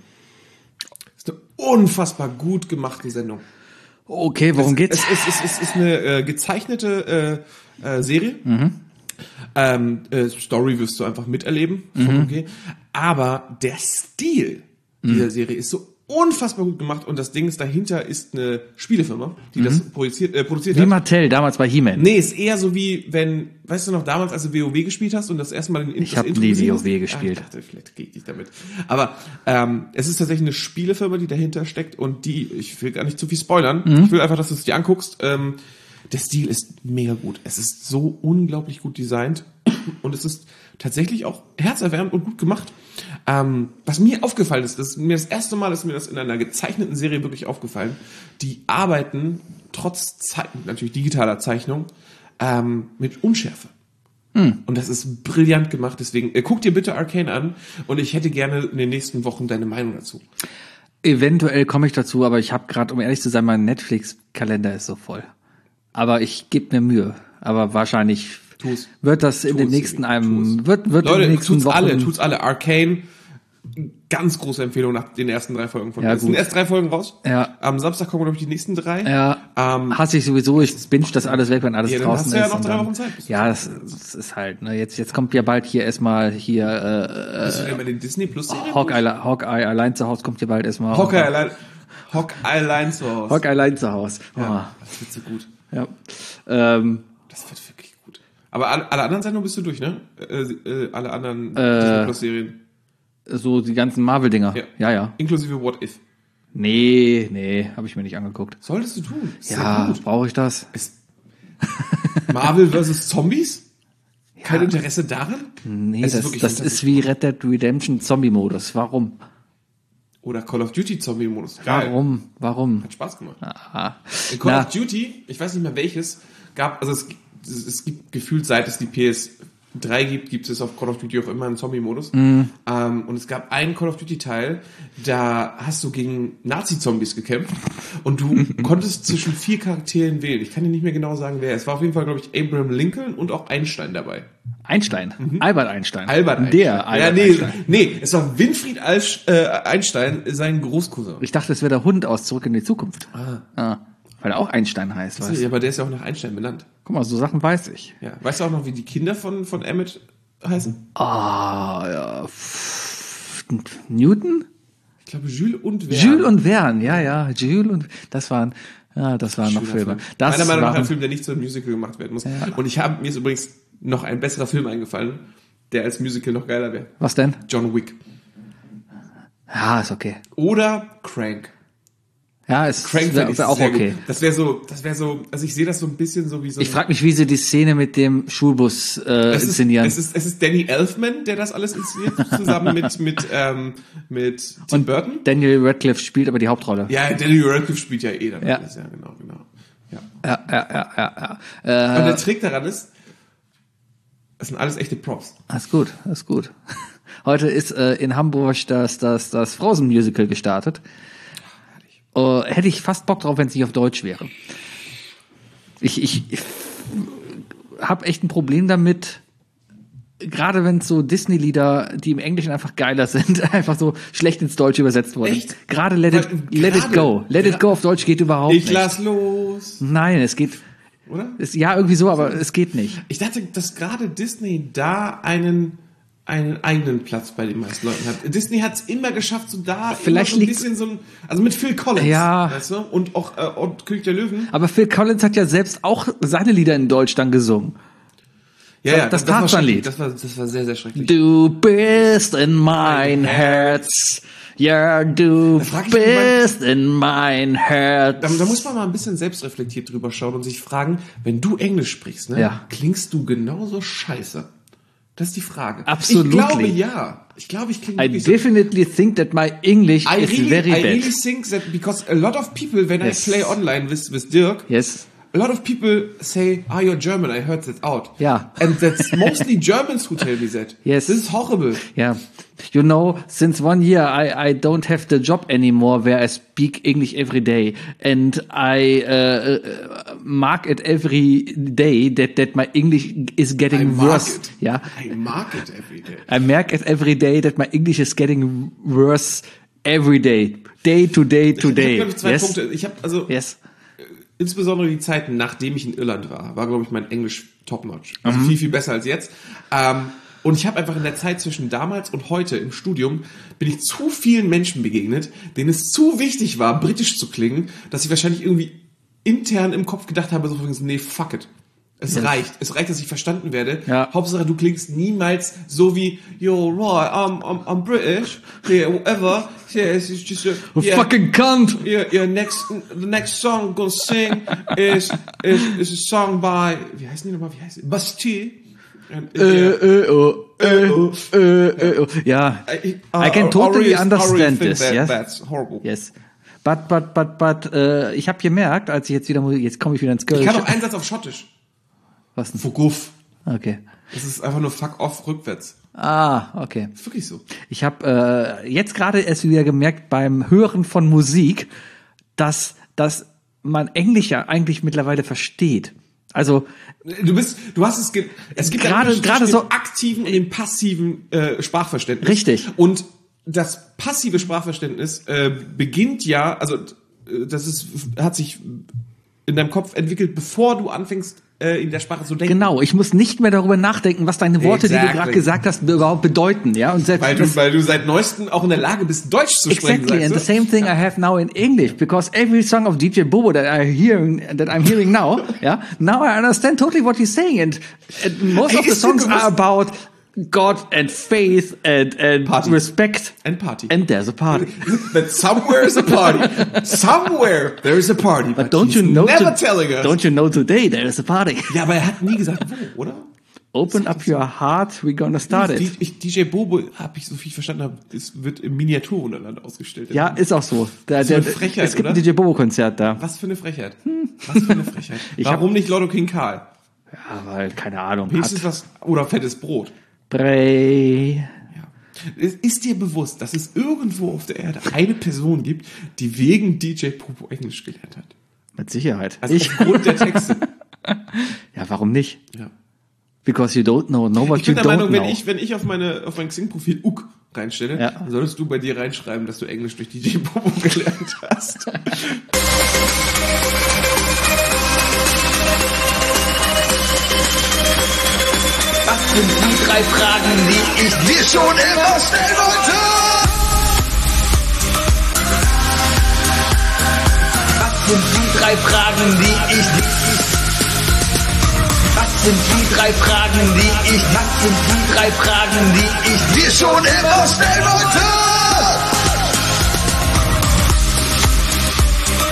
Das ist eine unfassbar gut gemachte Sendung. Okay, worum es, geht's? Es, es, es, es ist eine äh, gezeichnete äh, äh, Serie. Mhm. Ähm, äh, Story wirst du einfach miterleben. Mhm. Okay. Aber der Stil dieser Serie ist so unfassbar gut gemacht und das Ding ist, dahinter ist eine Spielefirma, die das produziert, äh, produziert Wie hat. Mattel damals bei He-Man. Nee, ist eher so wie, wenn, weißt du noch, damals, als du WoW gespielt hast und das erste Mal den Ich das hab Intro nie gesehen WoW hast? gespielt. Ah, ich dachte, vielleicht geht nicht damit. Aber ähm, es ist tatsächlich eine Spielefirma, die dahinter steckt und die, ich will gar nicht zu viel spoilern, Mhm. ich will einfach, dass du es dir anguckst. Ähm, der Stil ist mega gut. Es ist so unglaublich gut designt und es ist tatsächlich auch herzerwärmend und gut gemacht. Ähm, was mir aufgefallen ist, das ist mir das erste Mal ist mir das in einer gezeichneten Serie wirklich aufgefallen. Die arbeiten trotz Ze- natürlich digitaler Zeichnung ähm, mit Unschärfe. Hm. Und das ist brillant gemacht. Deswegen äh, guck dir bitte Arcane an und ich hätte gerne in den nächsten Wochen deine Meinung dazu. Eventuell komme ich dazu, aber ich habe gerade, um ehrlich zu sein, mein Netflix-Kalender ist so voll. Aber ich gebe mir Mühe. Aber wahrscheinlich Tu's. wird das in Tu's, den nächsten Sebi, einem tu's. wird wird in Leute, den nächsten tut's Wochen alle, tut's alle. Arcane, ganz große Empfehlung nach den ersten drei Folgen von Ja, mir. Es sind gut. erst drei Folgen raus. Ja. Am Samstag kommen, glaube ich, die nächsten drei. Ja, Ähm, hasse ich sowieso. Ich binge das alles weg, wenn alles Ja, dann draußen hast du ja ist. noch und drei dann- Wochen Zeit, bis du Ja, das, das ist halt. Ne, jetzt jetzt kommt ja bald hier erstmal hier äh, Bist du denn bei den Disney Plus Serien? Hawkeye, Hawkeye allein zu Hause kommt hier bald erstmal. Hawkeye allein. Hawkeye allein zu Hause. Hawkeye allein zu Hause. Ja, das wird so gut. Ja. Ähm, Das wird wirklich gut. Aber alle, alle anderen Sendungen bist du durch, ne? Äh, äh, alle anderen Äh. Disney Plus Serien. so die ganzen Marvel-Dinger. Ja. Ja, ja. Inklusive What If. Nee, nee, habe ich mir nicht angeguckt. Solltest du tun. Ist sehr Ja, gut. brauche ich das? Ist Marvel versus Zombies? Kein Interesse daran? Nee, Es ist das, wirklich das fantastisch. ist wie Red Dead Redemption Zombie-Modus. Warum? Oder Call of Duty Zombie-Modus. Geil. Warum? Warum? Hat Spaß gemacht. Ah. In Call Na, of Duty, ich weiß nicht mehr welches, gab, also es, es, es gibt gefühlt, seit es die P S drei gibt, gibt es auf Call of Duty auch immer einen Zombie-Modus. Mhm. Ähm, und es gab einen Call of Duty-Teil, da hast du gegen Nazi-Zombies gekämpft und du konntest zwischen vier Charakteren wählen. Ich kann dir nicht mehr genau sagen, wer. Es war auf jeden Fall, glaube ich, Abraham Lincoln und auch Einstein dabei. Einstein. Albert Einstein. Albert Einstein. Der Albert ja, nee, Einstein. nee, es war Winfried Alsch, äh, Einstein, sein Großcousin. Ich dachte, es wäre der Hund aus Zurück in die Zukunft. Ah. Ah, weil er auch Einstein heißt, weißt du? Aber der ist ja auch nach Einstein benannt. Guck mal, so Sachen weiß ich. Ja. Weißt du auch noch, wie die Kinder von, von Emmett heißen? Ah, ja. Pff, Newton? Ich glaube, Jules und Verne. Jules und Verne, ja, ja. Jules und, das waren, ja, das waren noch Schöner Filme. Film. Das Meiner Meinung nach waren, ein Film, der nicht zu einem Musical gemacht werden muss. Und ich habe, mir ist übrigens noch ein besserer Film eingefallen, der als Musical noch geiler wäre. was denn? John Wick. Ja, ist okay. Oder Crank. Ja, es Crank wäre fände wär ich auch sehr okay. gut. Das wäre so, das wäre so, also ich sehe das so ein bisschen so wie so. Ich frage mich, wie sie die Szene mit dem Schulbus äh, es ist, inszenieren. es ist, es ist Danny Elfman, der das alles inszeniert, zusammen mit, mit, ähm, mit Tim Und Burton. Daniel Radcliffe spielt aber die Hauptrolle. Ja, Daniel Radcliffe spielt ja eh dann Ja. alles, ja, genau, genau. Ja. Ja, ja, ja, ja. ja. Und Äh, der Trick daran ist, das sind alles echte Props. das ist gut, das ist gut. Heute ist äh, in Hamburg das, das, das Frozen Musical gestartet. Uh, hätte ich fast Bock drauf, wenn es nicht auf Deutsch wäre. Ich, ich, ich habe echt ein Problem damit, gerade wenn es so Disney-Lieder, die im Englischen einfach geiler sind, einfach so schlecht ins Deutsche übersetzt wurden. Echt? Gerade Let It, Weil, Let It gerade- Go. Let It Go auf Deutsch geht überhaupt Ich nicht. lass los. Nein, es geht, Oder? es, ja, irgendwie so, aber es geht nicht. Ich dachte, dass gerade Disney da einen, einen eigenen Platz bei den meisten Leuten hat. Disney hat es immer geschafft, so da Vielleicht immer so ein liegt's- bisschen so ein, also mit Phil Collins, Ja. weißt du? Und auch äh, und König der Löwen. Aber Phil Collins hat ja selbst auch seine Lieder in Deutsch dann gesungen. Ja, das war Tarzan-Lied. schrecklich. Das war, das war sehr, sehr schrecklich. Du bist in mein Herz. Ja, du frag ich mich bist in mein Herz. Da, da muss man mal ein bisschen selbstreflektiert drüber schauen und sich fragen, wenn du Englisch sprichst, ne, Ja. klingst du genauso scheiße? Das ist die Frage. Absolutely. Ich glaube, ja. Ich glaube, ich klinge I wirklich so. definitely think that my English I is really, very I bad. really think that because a lot of people, when Yes. I play online with, with Dirk, Yes. a lot of people say, ah, you're German, I heard that out. Ja. And that's mostly Germans who tell me that. Yes. This is horrible. Yeah. You know, since one year I, I don't have the job anymore where I speak English every day. And I uh, uh, mark it every day that, that my English is I getting mark worse. it. Yeah. I mark it every day. I mark it every day that my English is getting worse every day. Day to day to Ich habe, day. glaube ich, zwei Yes. Punkte. Ich habe also Yes. insbesondere die Zeit, nachdem ich in Irland war, war, glaube ich, mein Englisch top-notch. Mhm. Also viel, viel besser als jetzt. Ähm, und ich habe einfach in der Zeit zwischen damals und heute im Studium bin ich zu vielen Menschen begegnet, denen es zu wichtig war, britisch zu klingen, dass ich wahrscheinlich irgendwie intern im Kopf gedacht habe, so, nee, fuck it. Es Ja. reicht. Es reicht, dass ich verstanden werde. Ja. Hauptsache, du klingst niemals so wie, yo, right, I'm, I'm, I'm British, yeah, whatever, yeah, it's just a, Oh, yeah. fucking cunt! Your, your next, the next song I'm gonna sing is, is, is a song by, wie heißen die nochmal, wie heißt die? Bastille. And, Äh, äh, oh, äh, äh, äh, oh. Ja. I, I can totally already- understand already think this, that, yes? That's horrible. Yes. But, but, but, but, äh, ich habe gemerkt, als ich jetzt wieder Musik, jetzt komme ich wieder ins Köln. Ich kann auch einen Satz auf Schottisch. Was denn? Fuguff. Okay. Das ist einfach nur fuck off rückwärts. Ah, okay. Ist wirklich so. Ich habe äh, jetzt gerade erst wieder gemerkt beim Hören von Musik, dass, dass man Englisch ja eigentlich mittlerweile versteht. Also Du bist, du hast es, ge es gibt Gerade- einen Unterschied gerade zwischen so- dem aktiven und dem passiven äh, Sprachverständnis. Richtig. Und das passive Sprachverständnis äh, beginnt ja, also äh, das ist, hat sich in deinem Kopf entwickelt, bevor du anfängst, äh, in der Sprache zu denken. genau, ich muss nicht mehr darüber nachdenken, was deine Worte, die du Exactly. gerade gesagt hast, überhaupt bedeuten. Ja, und selbst Weil du, weil du seit neuestem auch in der Lage bist, Deutsch zu sprechen. Exactly, and the sagst du? same thing I have now in English, because every song of D J Bobo that I hearing, that I'm hearing now, yeah, now I understand totally what he's saying, and, and most Ey, of the ist dir songs are bewusst- about God and faith and and Party. respect And party. and there's a party. That somewhere is a party. Somewhere there is a party. But, But don't he's you know? never to- telling us. Don't you know today there is a party? Ja, aber er hat nie gesagt, wo, oder? Open up your heart, we're gonna start D, it. ich, D J Bobo, habe ich so viel verstanden habe, es wird im Miniaturwunderland ausgestellt. Ja, ist auch so. Der, So eine der, Frechheit, es gibt oder? ein D J Bobo Konzert da. Was für eine Frechheit. Was für eine Frechheit. Ich Warum nicht Lotto King Karl? Ja, weil keine Ahnung. Wenigstens was, oder fettes Brot. Brei. Ja. Ist dir bewusst, dass es irgendwo auf der Erde eine Person gibt, die wegen D J Bobo Englisch gelernt hat? Mit Sicherheit. Also ich. aufgrund der Texte. Ja, warum nicht? Ja. Because you don't know, know what Ich bin you der don't Meinung, wenn know. ich, wenn ich auf meine, auf mein Xing-Profil U K reinstelle, Ja. dann solltest du bei dir reinschreiben, dass du Englisch durch D J Bobo gelernt hast. Was sind die drei Fragen, die ich dir schon immer stellen wollte? Was sind die drei Fragen, die ich Was sind die drei Fragen, die ich Was sind die drei Fragen, die ich dir schon immer stellen wollte?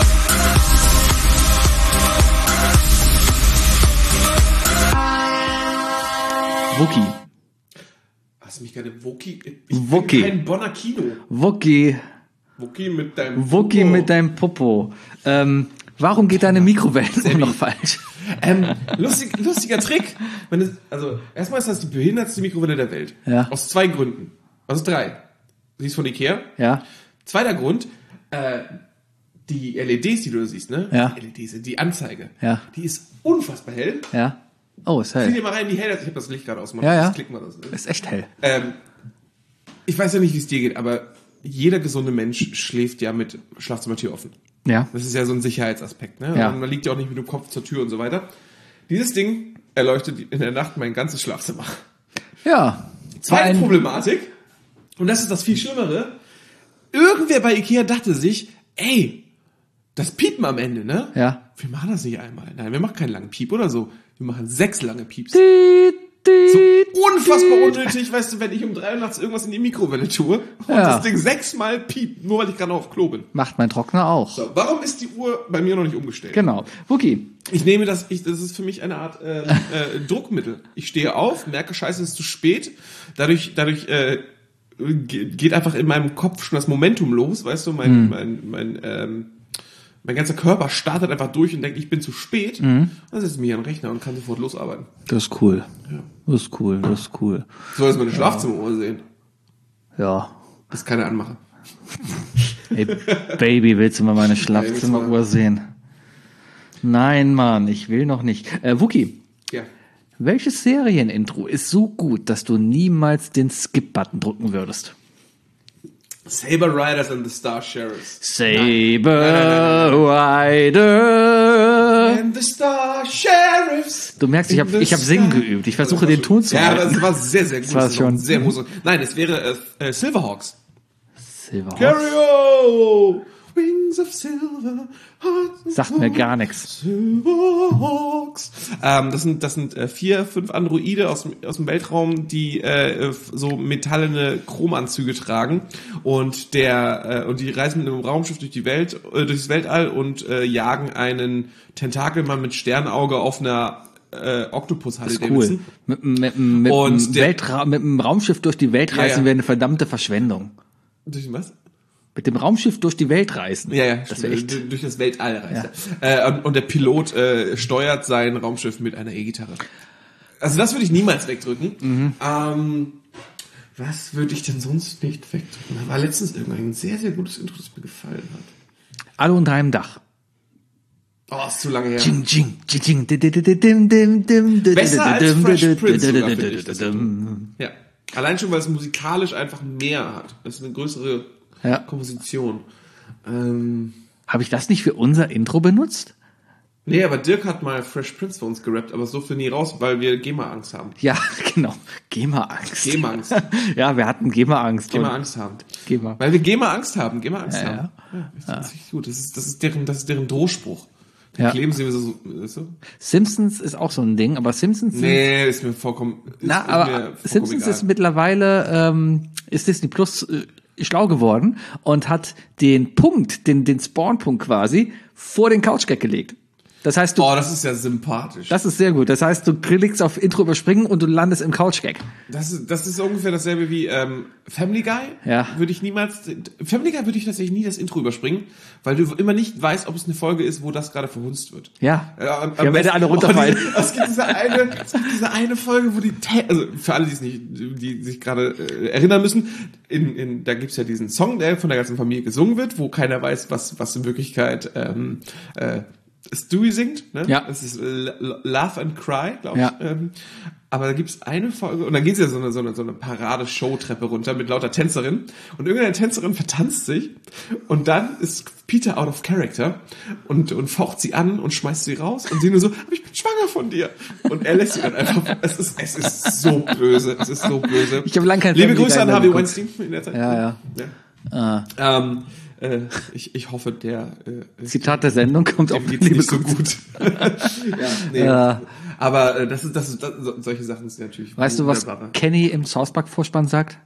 Wookie. Hast du mich gerade Wookie? Ich Wookie. bin kein Bonner Kino. Wookie. Wookie mit deinem Wookie Popo. mit deinem Popo. Ähm, warum geht deine Mikrowelle noch falsch? Ähm, lustig, lustiger Trick. Wenn es, also, erstmal ist das die behindertste Mikrowelle der Welt. Ja. Aus zwei Gründen. Aus drei. Sie ist von Ikea. Ja. Zweiter Grund, äh, die L E Ds, die du da siehst, ne? Ja. Die L E Ds, die Anzeige. Ja. Die ist unfassbar hell. Ja. Oh, ist Zieh hell. dir mal rein, wie hell das ist. Ich habe das Licht gerade ausgemacht. Ja, ja. Das klick mal das. Ist echt hell. Ähm, ich weiß ja nicht, wie es dir geht, aber jeder gesunde Mensch schläft ja mit Schlafzimmertür offen. Ja. Das ist ja so ein Sicherheitsaspekt, ne? Ja. Und man liegt ja auch nicht mit dem Kopf zur Tür und so weiter. Dieses Ding erleuchtet in der Nacht mein ganzes Schlafzimmer. Ja. Zweite Ein- Problematik, und das ist das viel Schlimmere, irgendwer bei Ikea dachte sich, ey, das Piepen am Ende, ne? Ja. Wir machen das nicht einmal. Nein, wir machen keinen langen Piep oder so. Wir machen sechs lange Pieps. Tiet, tiet, So unfassbar tiet. unnötig, weißt du, wenn ich um drei Uhr nachts irgendwas in die Mikrowelle tue und Ja. das Ding sechsmal piept, nur weil ich gerade noch auf Klo bin. Macht mein Trockner auch. So, warum ist die Uhr bei mir noch nicht umgestellt? Genau. Wookie. Ich nehme das, ich, das ist für mich eine Art äh, äh, Druckmittel. Ich stehe auf, merke, scheiße, es ist zu spät. Dadurch, dadurch äh, ge- geht einfach in meinem Kopf schon das Momentum los, weißt du, mein, mein, mein, ähm, mein ganzer Körper startet einfach durch und denkt, ich bin zu spät. Dann setze ich mich an den Rechner und kann sofort losarbeiten. Das ist cool. Das ist cool, das ist cool. So, dass meine Schlafzimmeruhr sehen. Ja. Das ist keine Anmache. Ey, Baby, willst du mal meine Schlafzimmeruhr sehen? Nein, Mann, ich will noch nicht. Äh, Wookie, Ja. welches Serienintro ist so gut, dass du niemals den Skip-Button drücken würdest? Saber Riders and the Star Sheriffs. Saber Rider. And the Star Sheriffs. Du merkst, ich habe ich hab singen geübt. Ich versuche den Ton zu Ja, aber halten. es war sehr, sehr gut. war Das ist auch schon- sehr groß. Nein, es wäre äh, äh, Silverhawks. Silverhawks. Carry Wings of Silver. Hearts Sagt mir gar nichts. Silverhawks. Ähm, das sind, das sind äh, vier, fünf Androide aus dem, aus dem Weltraum, die äh, so metallene Chromanzüge tragen und der äh, und die reisen mit einem Raumschiff durch die Welt, äh, durchs Weltall und äh, jagen einen Tentakelmann mit Sternauge auf einer äh, Oktopus-Halle. Das ist cool. Mit, mit, mit, Und mit, der- Weltra mit dem Raumschiff durch die Welt Ja, reisen ja. wäre eine verdammte Verschwendung. Durch was? Mit dem Raumschiff durch die Welt reisen. Ja, ja, Das stimmt. wäre echt. Du- durch das Weltall reist er. Äh, und, und der Pilot äh, steuert sein Raumschiff mit einer E-Gitarre. Also das würde ich niemals wegdrücken. Mhm. Ähm, was würde ich denn sonst nicht wegdrücken? Da war letztens irgendein sehr, sehr gutes Intro, das mir gefallen hat. Alle unter einem Dach. Oh, ist zu lange her. Jing, jing, jing, dim, dim, dim, dim, dim, dim, Besser als dim, Fresh dim, Prince dim, sogar, dim, finde ich, das dim. Ja. Allein schon, weil es musikalisch einfach mehr hat. Das ist eine größere Ja. Komposition. Ähm, Habe ich das nicht für unser Intro benutzt? nee, aber Dirk hat mal Fresh Prince für uns gerappt, aber so für nie raus, weil wir GEMA-Angst haben. Ja, genau. GEMA-Angst. GEMA-Angst. Ja, wir hatten GEMA-Angst. GEMA-Angst haben. GEMA. Weil wir GEMA-Angst haben, GEMA-Angst Ja, haben. ja. Ja, ich finde das richtig gut. Das ist, das ist deren, das ist deren Drohspruch. Die Ja. kleben sie so, weißt du? Simpsons ist auch so ein Ding, aber Simpsons sind Nee, ist mir vollkommen, ist, Na, ist aber mir vollkommen Simpsons egal. ist mittlerweile, ähm, ist Disney Plus äh, schlau geworden und hat den Punkt, den, den Spawn-Punkt quasi, vor den Couch-Gag gelegt. Das heißt, du, Oh, das ist ja sympathisch. das ist sehr gut. Das heißt, du klickst auf Intro überspringen und du landest im Couch-Gag. Das ist, das ist ungefähr dasselbe wie ähm, Family Guy. Ja. Würde ich niemals. Family Guy würde ich tatsächlich nie das Intro überspringen, weil du immer nicht weißt, ob es eine Folge ist, wo das gerade verhunzt wird. Ja. Ja, am- am Wir werden besten- alle runterfallen. Oh, die, es gibt diese eine, es gibt diese eine Folge, wo die, Te also für alle, die es nicht, die sich gerade äh, erinnern müssen, in, in, da gibt's ja diesen Song, der von der ganzen Familie gesungen wird, wo keiner weiß, was, was in Wirklichkeit ähm, äh, Stewie singt. Ne? Ja. Das ist L- L- Laugh and Cry, glaube ich. Ja. Ähm, aber da gibt's eine Folge, und dann geht ja so eine, so eine, so eine Parade-Show-Treppe runter mit lauter Tänzerinnen. Und irgendeine Tänzerin vertanzt sich. Und dann ist Peter out of character und, und faucht sie an und schmeißt sie raus. Und sie nur so, aber ich bin schwanger von dir. Und er lässt sie dann einfach, es ist, es ist so böse. Es ist so böse. Ich habe lange kein Liebe Family Grüße Guy an mehr Harvey geguckt. Weinstein in der Zeit. Ja, ja. ja. Ähm, äh, ich, ich hoffe, der äh, Zitat der Sendung kommt auch dem geht's liebe nicht so Grüße. gut. ja, nee. Ja. Aber äh, das ist, das ist, das, so- solche Sachen sind natürlich. Weißt du, was wunderbare. Kenny im South Park Vorspann sagt?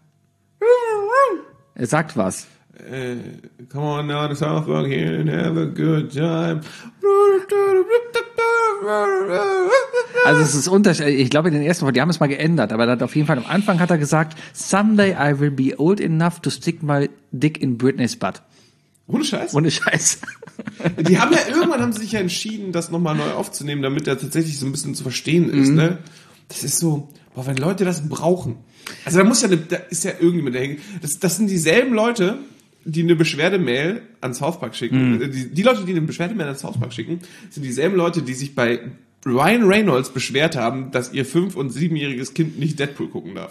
Er sagt was. Äh, come on now to South Park here and have a good time. Also es ist unterschiedlich. Ich glaube, in den ersten Wochen, die haben es mal geändert, aber dann auf jeden Fall am Anfang hat er gesagt, someday I will be old enough to stick my dick in Britney's butt. Ohne Scheiß? Ohne Scheiß. Die haben ja, irgendwann haben sie sich ja entschieden, das nochmal neu aufzunehmen, damit er tatsächlich so ein bisschen zu verstehen ist, mhm. ne? Das ist so, boah, wenn Leute das brauchen. Also da muss ja, eine, da ist ja irgendjemand, der hängt. Das, das sind dieselben Leute, die eine Beschwerdemail an South Park schicken. Mhm. Die, die Leute, die eine Beschwerdemail an South Park schicken, sind dieselben Leute, die sich bei Ryan Reynolds beschwert haben, dass ihr fünf- und siebenjähriges Kind nicht Deadpool gucken darf.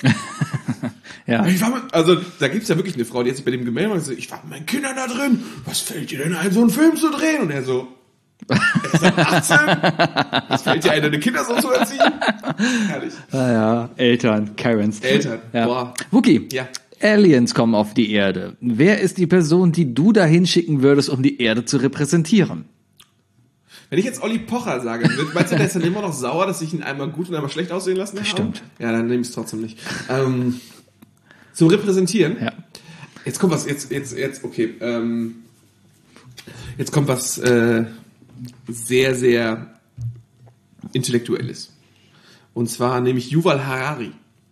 Ja. Ich war mit, also da gibt's ja wirklich eine Frau, die hat sich bei dem gemeldet und gesagt, ich war mit meinen Kindern da drin, was fällt dir denn ein, so einen Film zu drehen? Und er so, er ist achtzehn, was fällt dir ein, deine Kinder so zu erziehen? Herrlich. Ah ja, Eltern, Karens. Eltern, ja. boah. Wookie, Ja. Aliens kommen auf die Erde. Wer ist die Person, die du da hinschicken würdest, um die Erde zu repräsentieren? Wenn ich jetzt Olli Pocher sage, meinst du, der ist dann immer noch sauer, dass ich ihn einmal gut und einmal schlecht aussehen lassen habe? Stimmt. Ja, dann nehme ich es trotzdem nicht. Ähm, zum Repräsentieren? Ja. Jetzt kommt was, jetzt, jetzt, jetzt, okay. Ähm, jetzt kommt was äh, sehr, sehr Intellektuelles. Und zwar nämlich Yuval Harari.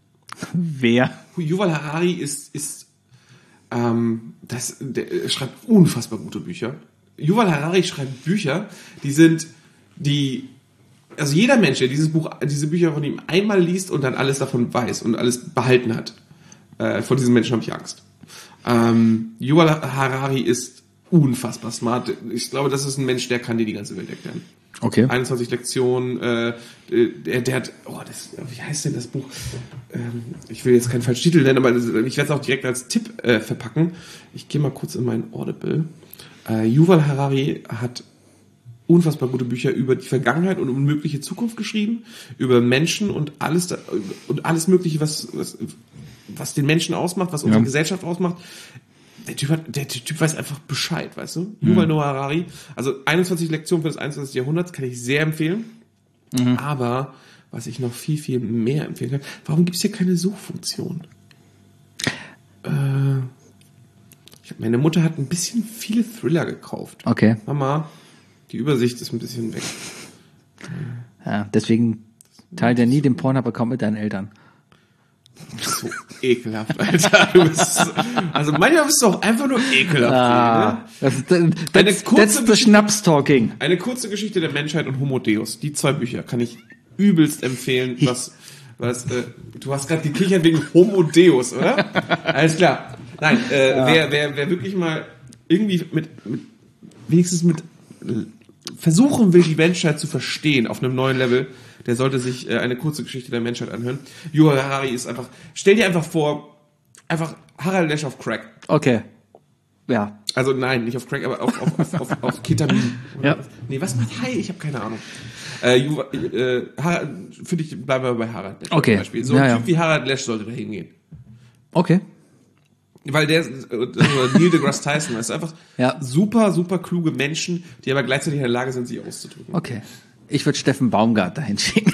Wer? Yuval Harari ist, ist ähm, das, der schreibt unfassbar gute Bücher. Yuval Harari schreibt Bücher, die sind, die, also jeder Mensch, der dieses Buch, diese Bücher von ihm einmal liest und dann alles davon weiß und alles behalten hat, äh, vor diesen Menschen habe ich Angst. Ähm, Yuval Harari ist unfassbar smart. Ich glaube, das ist ein Mensch, der kann dir die ganze Welt erklären. Okay. einundzwanzig Lektionen, äh, der, der hat, oh, das, wie heißt denn das Buch? Ähm, ich will jetzt keinen falschen Titel nennen, aber das, ich werde es auch direkt als Tipp äh, verpacken. Ich gehe mal kurz in mein Audible. Äh, Yuval Harari hat unfassbar gute Bücher über die Vergangenheit und unmögliche Zukunft geschrieben, über Menschen und alles da, und alles Mögliche, was, was, was den Menschen ausmacht, was unsere ja. Gesellschaft ausmacht. Der Typ, hat, der Typ weiß einfach Bescheid, weißt du? Mhm. Yuval Noah Harari. Also einundzwanzig Lektionen für das einundzwanzigsten Jahrhundert kann ich sehr empfehlen. Mhm. Aber was ich noch viel, viel mehr empfehlen kann, warum gibt es hier keine Suchfunktion? Äh, ich hab, meine Mutter hat ein bisschen viele Thriller gekauft. Okay. Mama, die Übersicht ist ein bisschen weg. Ja, deswegen teilt er nie den Pornhub-Account mit deinen Eltern. So ekelhaft, Alter. Du bist, also manchmal bist du auch einfach nur ekelhaft. Ah, ne? das ist, das, that's, that's the Schnaps-Talking. Eine kurze Geschichte der Menschheit und Homo Deus. Die zwei Bücher kann ich übelst empfehlen. Was, was, äh, du hast gerade gekichert wegen Homo Deus, oder? Alles klar. Nein, äh, ja. wer, wer, wer wirklich mal irgendwie mit, mit wenigstens mit versuchen will, die Menschheit zu verstehen auf einem neuen Level, der sollte sich äh, eine kurze Geschichte der Menschheit anhören. Yuval Harari ist einfach, stell dir einfach vor, einfach Harald Lesch auf Crack. Okay. Ja. Also nein, nicht auf Crack, aber auf, auf, auf, auf, auf Ketamin. Ja. Nee, was macht Hai? Ich habe keine Ahnung. Äh, Yuval, äh, Harald, für dich bleiben wir bei Harald Lesch. Okay. Zum Beispiel. So ja, ein ja. Typ wie Harald Lesch sollte da hingehen. Okay. Weil der, also Neil deGrasse Tyson, ist einfach ja. super, super kluge Menschen, die aber gleichzeitig in der Lage sind, sich auszudrücken. Okay. Ich würde Steffen Baumgart dahin schicken.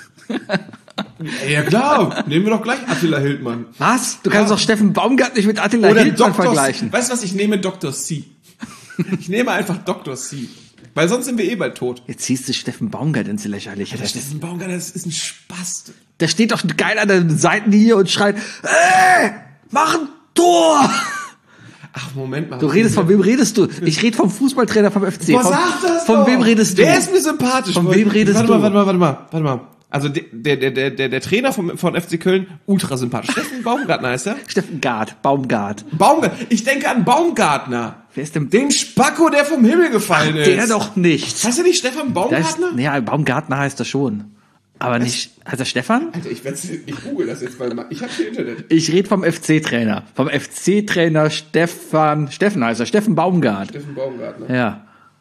Ja klar, nehmen wir doch gleich Attila Hildmann. Was? Du kannst ja. doch Steffen Baumgart nicht mit Attila Oder Hildmann Doktor vergleichen. Weißt du was, ich nehme Doktor C. Ich nehme einfach Doktor C. Weil sonst sind wir eh bald tot. Jetzt ziehst du Steffen Baumgart ins Lächerliche. Ja, Steffen Baumgart, das ist ein Spast. Der steht doch geil an der Seitenlinie und schreit, ey, mach ein Tor! Ach, Moment mal. Du redest, von wem redest du? Ich rede vom Fußballtrainer vom F C. Was von, sagt das Von doch? wem redest du? Der ist mir sympathisch. Von wem redest warte du? Mal, warte mal, warte mal, warte mal. Also der, der, der, der, der Trainer vom, von F C Köln, ultra sympathisch. Steffen Baumgartner heißt er? Steffen Gart, Baumgart. Baumgartner. Ich denke an Baumgartner. Wer ist denn? Den Spacko, der vom Himmel gefallen Ach, ist. der doch nicht. Heißt er nicht Stefan Da ist, Baumgartner? ja, Baumgartner heißt er schon. Aber nicht, heißt er Stefan? Alter, ich, werd's, ich google das jetzt mal. Ich hab hier Internet. Ich rede vom F C-Trainer. Vom F C-Trainer Stefan, Steffen heißt er, Steffen Baumgart. Steffen Baumgartner. Ja.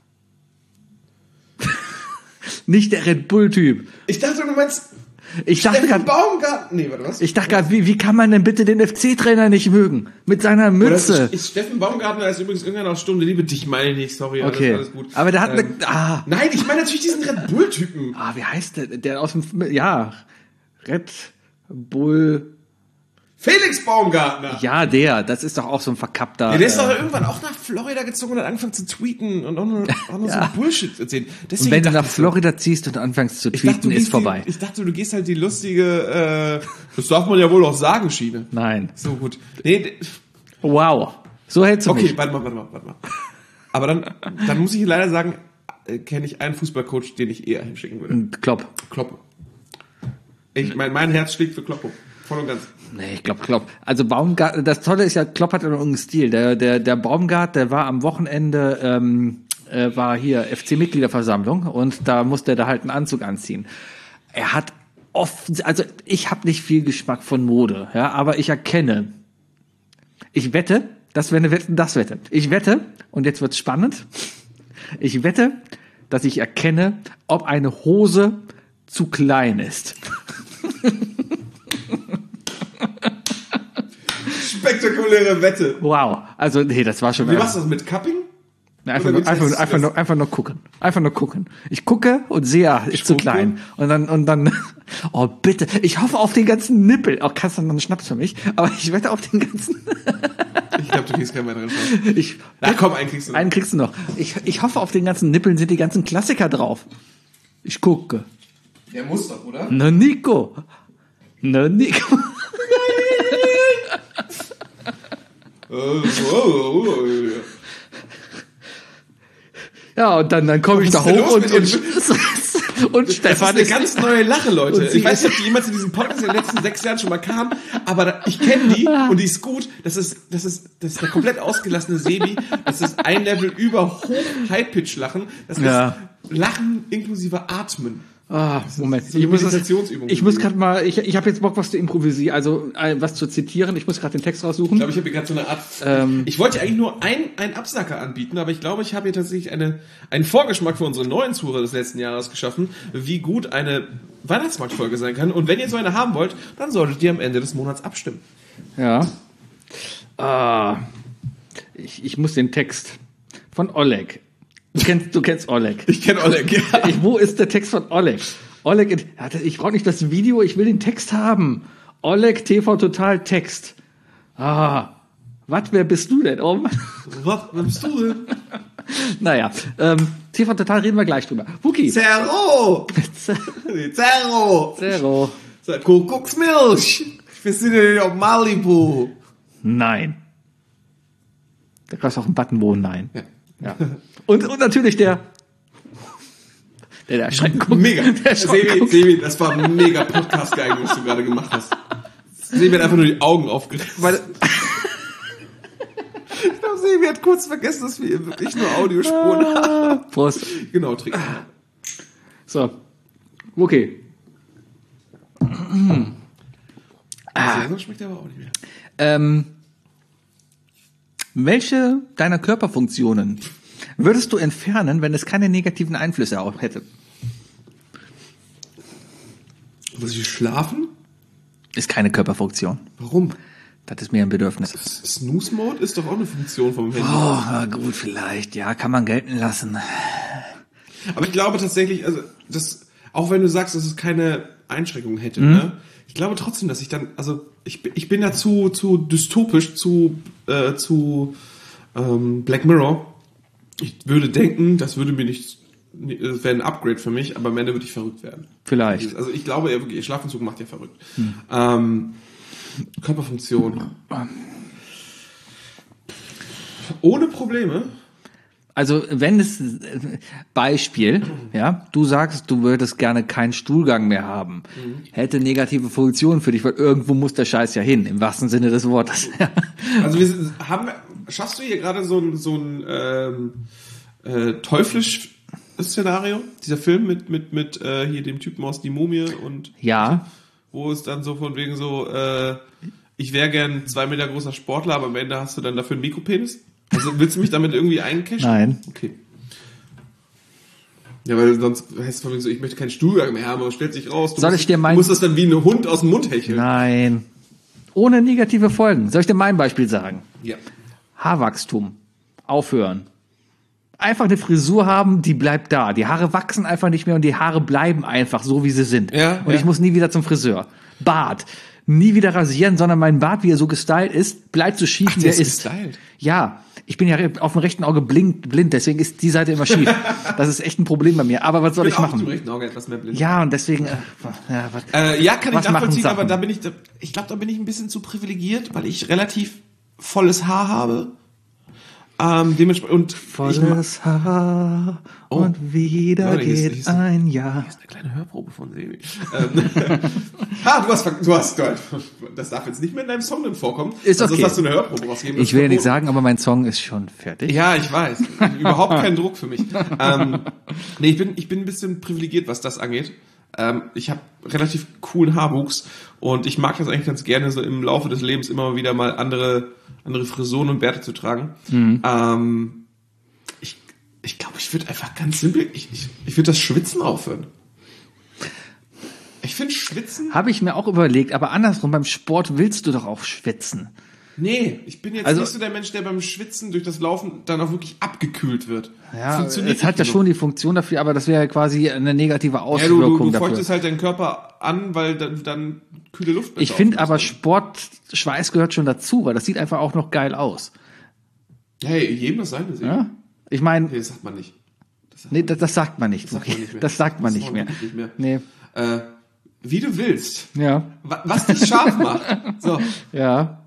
Nicht der Red Bull-Typ. Ich dachte, du meinst Ich dachte Steffen gerade, Baumgartner. Nee, warte, was? ich dachte gerade, wie, wie kann man denn bitte den F C-Trainer nicht mögen? Mit seiner Oder Mütze. ist, ist Steffen Baumgartner ist übrigens irgendeiner aus Stunde Liebe. Dich meine ich, sorry, alles, Okay. alles gut. Aber der hat Ähm, eine, ah, Nein, ich meine natürlich diesen Red Bull-Typen. ah, wie heißt der? Der aus dem, ja, Red Bull. Felix Baumgartner. Ja, der, das ist doch auch so ein verkappter. Ja, der ist doch äh, irgendwann auch nach Florida gezogen und hat angefangen zu tweeten und auch nur, auch nur Ja. so Bullshit erzählt. Deswegen und wenn du dachte nach ich so, Florida ziehst und anfängst zu ich dachte, tweeten, du ist gehst vorbei. Die, ich dachte, du gehst halt die lustige, äh, das darf man ja wohl auch sagen, Schiene. Nein. So gut. Nee, d- Wow. So hältst du okay, mich. warte mal, warte mal, warte mal. Aber dann, dann muss ich leider sagen, äh, kenne ich einen Fußballcoach, den ich eher hinschicken würde. Klopp. Kloppo. Ich mein, mein Herz schlägt für Kloppo. Voll und ganz. Nee, ich glaube Klopp. Also Baumgart, das Tolle ist ja, Klopp hat ja noch einen Stil. Der, der, der Baumgart, der war am Wochenende, ähm, äh, war hier F C-Mitgliederversammlung und da musste er da halt einen Anzug anziehen. Er hat oft, also ich habe nicht viel Geschmack von Mode, ja, aber ich erkenne, ich wette, das wäre eine Wette, das Wette. Ich wette, und jetzt wird's spannend, ich wette, dass ich erkenne, ob eine Hose zu klein ist. Spektakuläre Wette. Wow, also nee, das war schon. Wie machst du das mit Cupping? Einfach, Oder nur, wie einfach, testest nur, du einfach, das? nur, einfach nur gucken. Einfach nur gucken. Ich gucke und sehe, ah, ist zu gucke. klein. Und dann, und dann, oh bitte, ich hoffe auf den ganzen Nippel. Auch kannst du noch einen Schnaps für mich, aber ich wette auf den ganzen. Ich glaube, du kriegst keinen weiteren Chance. Ich, Na komm, einen kriegst du noch. einen kriegst du noch. Ich, ich hoffe auf den ganzen Nippeln sind die ganzen Klassiker drauf. Ich gucke. Der muss doch, oder? Na Nico. Na Nico. Oh, oh, oh, oh. Ja, und dann, dann komme ich da Was ist denn hoch los und, mit und, und Das Stefan ist eine ganz neue Lache, Leute. Und sie Ich weiß nicht, ist- ob die jemals in diesem Podcast in den letzten sechs Jahren schon mal kam, aber da, ich kenne die und die ist gut. Das ist, das ist, das ist der komplett ausgelassene Sebi. Das ist ein Level über hoch High-Pitch-Lachen. Das ist Ja. Lachen inklusive Atmen. Ah, Moment. so eine ich muss, das, Meditationsübung. ich muss gerade mal, ich, ich habe jetzt Bock, was zu improvisieren, also äh, was zu zitieren. Ich muss gerade den Text raussuchen. Ich glaube, ich habe hier gerade so eine Art. Ähm. ich wollte eigentlich nur ein, einen Absacker anbieten, aber ich glaube, ich habe hier tatsächlich eine, einen Vorgeschmack für unsere neuen Zuhörer des letzten Jahres geschaffen, wie gut eine Weihnachtsmarktfolge sein kann. Und wenn ihr so eine haben wollt, dann solltet ihr am Ende des Monats abstimmen. Ja. Ah, ich, ich muss den Text von Oleg. Du kennst, du kennst Oleg. Ich kenne Oleg, ja. Ich, wo ist der Text von Oleg? Oleg, in- ja, das- ich brauche nicht das Video, ich will den Text haben. Oleg T V Total Text. Ah, was, wer bist du denn? Oh Mann. Was, wer bist du denn? Naja, ähm, T V Total reden wir gleich drüber. Wookie. Zero! Zero! Zero. Kuckucksmilch! Wir sind ja auf Malibu. Nein. Da kannst du auch einen Button, wo nein. Ja. Ja. Und, und natürlich der, der, der erschreckend guckt. Mega. Der erschreckend Sebi, guckt. Sebi, das war mega Podcast-geil, was du gerade gemacht hast. Sebi hat einfach nur die Augen aufgerissen. Weil, Ich glaube, Sebi hat kurz vergessen, dass wir wirklich nur Audiospuren haben. Prost. Genau, trinken. So. Okay. Ah. So schmeckt er aber auch nicht mehr. Ähm, welche deiner Körperfunktionen würdest du entfernen, wenn es keine negativen Einflüsse auch hätte? Muss ich schlafen? Ist keine Körperfunktion. Warum? Das ist mir ein Bedürfnis. Snooze-Mode ist doch auch eine Funktion vom Handy. Oh, na gut, vielleicht. Ja, kann man gelten lassen. Aber ich glaube tatsächlich, also das, auch wenn du sagst, dass es keine Einschränkungen hätte, ne? Ich glaube trotzdem, dass ich dann, also ich, bin- ich bin da zu, zu dystopisch, zu, äh, zu ähm, Black Mirror. Ich würde denken, das würde mir nicht, das wäre ein Upgrade für mich, aber am Ende würde ich verrückt werden. Vielleicht. Also ich glaube, ja, wirklich, Schlafentzug macht ja verrückt. Ähm, Körperfunktion. Ohne Probleme. Also, wenn es, Beispiel, ja, du sagst, du würdest gerne keinen Stuhlgang mehr haben, hätte negative Funktionen für dich, weil irgendwo muss der Scheiß ja hin, im wahrsten Sinne des Wortes. Also wir sind, haben, schaffst du hier gerade so ein, so ein ähm, äh, teuflisch Szenario? Dieser Film mit, mit, mit äh, hier dem Typen aus Die Mumie und Ja, wo es dann so von wegen so, äh, ich wäre gern zwei Meter großer Sportler, aber am Ende hast du dann dafür einen Mikropenis? Also willst du mich damit irgendwie eincashen? Nein. Okay. Ja, weil sonst heißt es von wegen so, ich möchte keinen Stuhlgang mehr haben, aber stellt sich raus, du, Soll musst, ich dir mein- du musst das dann wie ein Hund aus dem Mund hecheln. nein. Ohne negative Folgen. Soll ich dir mein Beispiel sagen? Ja. Haarwachstum. Aufhören. Einfach eine Frisur haben, die bleibt da. Die Haare wachsen einfach nicht mehr und die Haare bleiben einfach so, wie sie sind. Ja, und ja. ich muss nie wieder zum Friseur. Bart. nie wieder rasieren, sondern mein Bart, wie er so gestylt ist, bleibt so schief, Ach, wie der er ist ist. gestylt? Ja, ich bin ja auf dem rechten Auge blind, blind, deswegen ist die Seite immer schief. Das ist echt ein Problem bei mir. Aber was soll ich, bin auch machen? im rechten Auge etwas mehr blind. Ja, und deswegen, äh, ja, was, Äh, ja, kann ich was machen nachvollziehen, Sachen? aber da bin ich, da, ich glaube, da bin ich ein bisschen zu privilegiert, weil ich relativ volles Haar habe. Ähm, dementsprechend, und ich ma- volles Haar Oh. und wieder Leute, hier ist- geht hier ist- ein Jahr. eine kleine Hörprobe von Sebi. ähm, ah, du hast, du hast, das darf jetzt nicht mehr in deinem Song dann vorkommen. Ist okay. Sonst hast du eine Hörprobe rausgegeben. Ich will ja nichts sagen, aber mein Song ist schon fertig. Ja, ich weiß. Überhaupt kein Druck für mich. Ähm, nee, ich bin, ich bin ein bisschen privilegiert, was das angeht. Ähm, ich habe relativ coolen Haarwuchs und ich mag das eigentlich ganz gerne, so im Laufe des Lebens immer wieder mal andere, andere Frisuren und Bärte zu tragen. Mhm. Ähm, ich ich glaube, ich würde einfach ganz simpel, ich, ich, ich würde das Schwitzen aufhören. Ich finde Schwitzen... Habe ich mir auch überlegt, aber andersrum, beim Sport willst du doch auch schwitzen. Nee, ich bin jetzt Also- nicht so der Mensch, der beim Schwitzen durch das Laufen dann auch wirklich abgekühlt wird. Ja, Funktioniert es hat ja nicht schon die Funktion dafür, aber das wäre ja quasi eine negative Ja, du, Auswirkung du, du dafür. feuchtest halt deinen Körper an, weil dann, dann kühle Luft Ich finde aber Sport, Schweiß gehört schon dazu, weil das sieht einfach auch noch geil aus. Hey, jedem das seine. Ja? Ja? Ich meine, Nee, das sagt man nicht. Das sagt nee, das, das sagt man nicht. sagt Okay. man nicht mehr. Das sagt man Das nicht sagt mehr. man wirklich nicht mehr. Nee. Äh, wie du willst. Ja. Wa- Was dich scharf macht. So. Ja.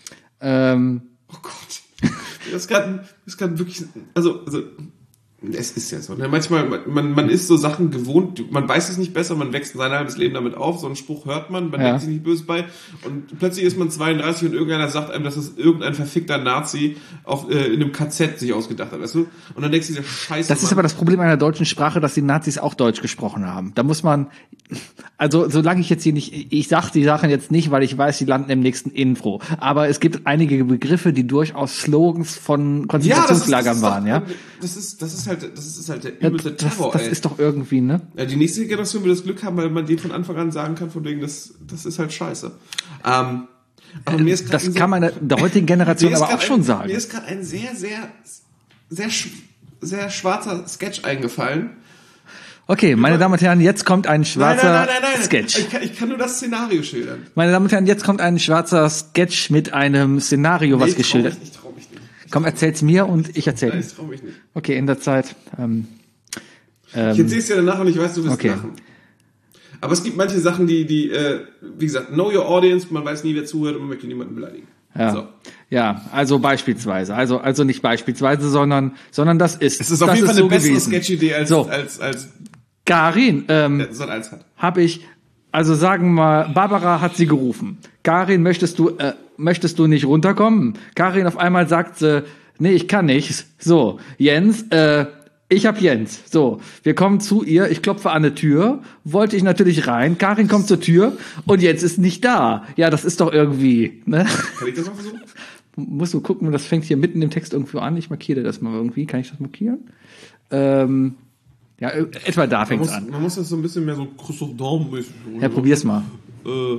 Ähm, Oh Gott. Das kann, das kann wirklich, also, also, es ist ja so, ne? Manchmal, man, man ist so Sachen gewohnt, man weiß es nicht besser, man wächst sein halbes Leben damit auf, so einen Spruch hört man, man Ja. denkt sich nicht böse bei und plötzlich ist man zweiunddreißig und irgendeiner sagt einem, dass es irgendein verfickter Nazi auf, äh, in einem K Z sich ausgedacht hat, weißt du? Und dann denkst du dir, scheiße. das ist aber das Problem einer deutschen Sprache, dass die Nazis auch Deutsch gesprochen haben. Da muss man, also solange ich jetzt hier nicht, ich sag die Sachen jetzt nicht, weil ich weiß, die landen im nächsten Info. Aber es gibt einige Begriffe, die durchaus Slogans von Konzentrationslagern waren, ja. Das ist, das ist halt, das ist halt der Ja, übelste das, Terror, das ey. ist doch irgendwie, ne? Ja, die nächste Generation wird das Glück haben, weil man denen von Anfang an sagen kann, von wegen, das, das ist halt scheiße. Ähm, aber mir ist grad Das ein kann man der heutigen Generation mir ist aber auch grad schon ein, sagen. Mir ist gerade ein sehr, sehr, sehr, sch- sehr schwarzer Sketch eingefallen. Okay, meine Damen und Herren, jetzt kommt ein schwarzer Sketch. Ich kann, ich kann nur das Szenario schildern. Meine Damen und Herren, jetzt kommt ein schwarzer Sketch mit einem Szenario, was Nee, ich trau geschildert. mich nicht, ich trau mich nicht. Komm, erzähl's mir und ich erzähle. Nein, ich trau mich nicht. Okay, in der Zeit. Ähm, Ich ähm, erzähl's dir danach und ich weiß, du wirst Okay. lachen. Aber es gibt manche Sachen, die, die, äh, wie gesagt, know your audience, man weiß nie, wer zuhört und man möchte niemanden beleidigen. ja. So. Ja, also beispielsweise, also also nicht beispielsweise, sondern sondern das ist. Es ist auf das jeden Fall eine so bessere gewesen. Sketch-Idee als, So. als, als, Karin, ähm, als, als, als hat. habe ich, also sagen wir mal, Barbara hat sie gerufen. Karin, möchtest du, äh, möchtest du nicht runterkommen? Karin auf einmal sagt sie, nee, ich kann nicht. So, Jens, äh, ich hab Jens. So, wir kommen zu ihr, ich klopfe an eine Tür, wollte ich natürlich rein, Karin kommt zur Tür und Jens ist nicht da. Ja, das ist doch irgendwie, ne? Kann ich das mal versuchen? Musst du gucken, das fängt hier mitten im Text irgendwo an. Ich markiere das mal irgendwie. Kann ich das markieren? Ähm, ja, äh, etwa da Man fängt es muss, an. man muss das so ein bisschen mehr so Christoph Daum-mäßig. Ja, probier's mal. Äh,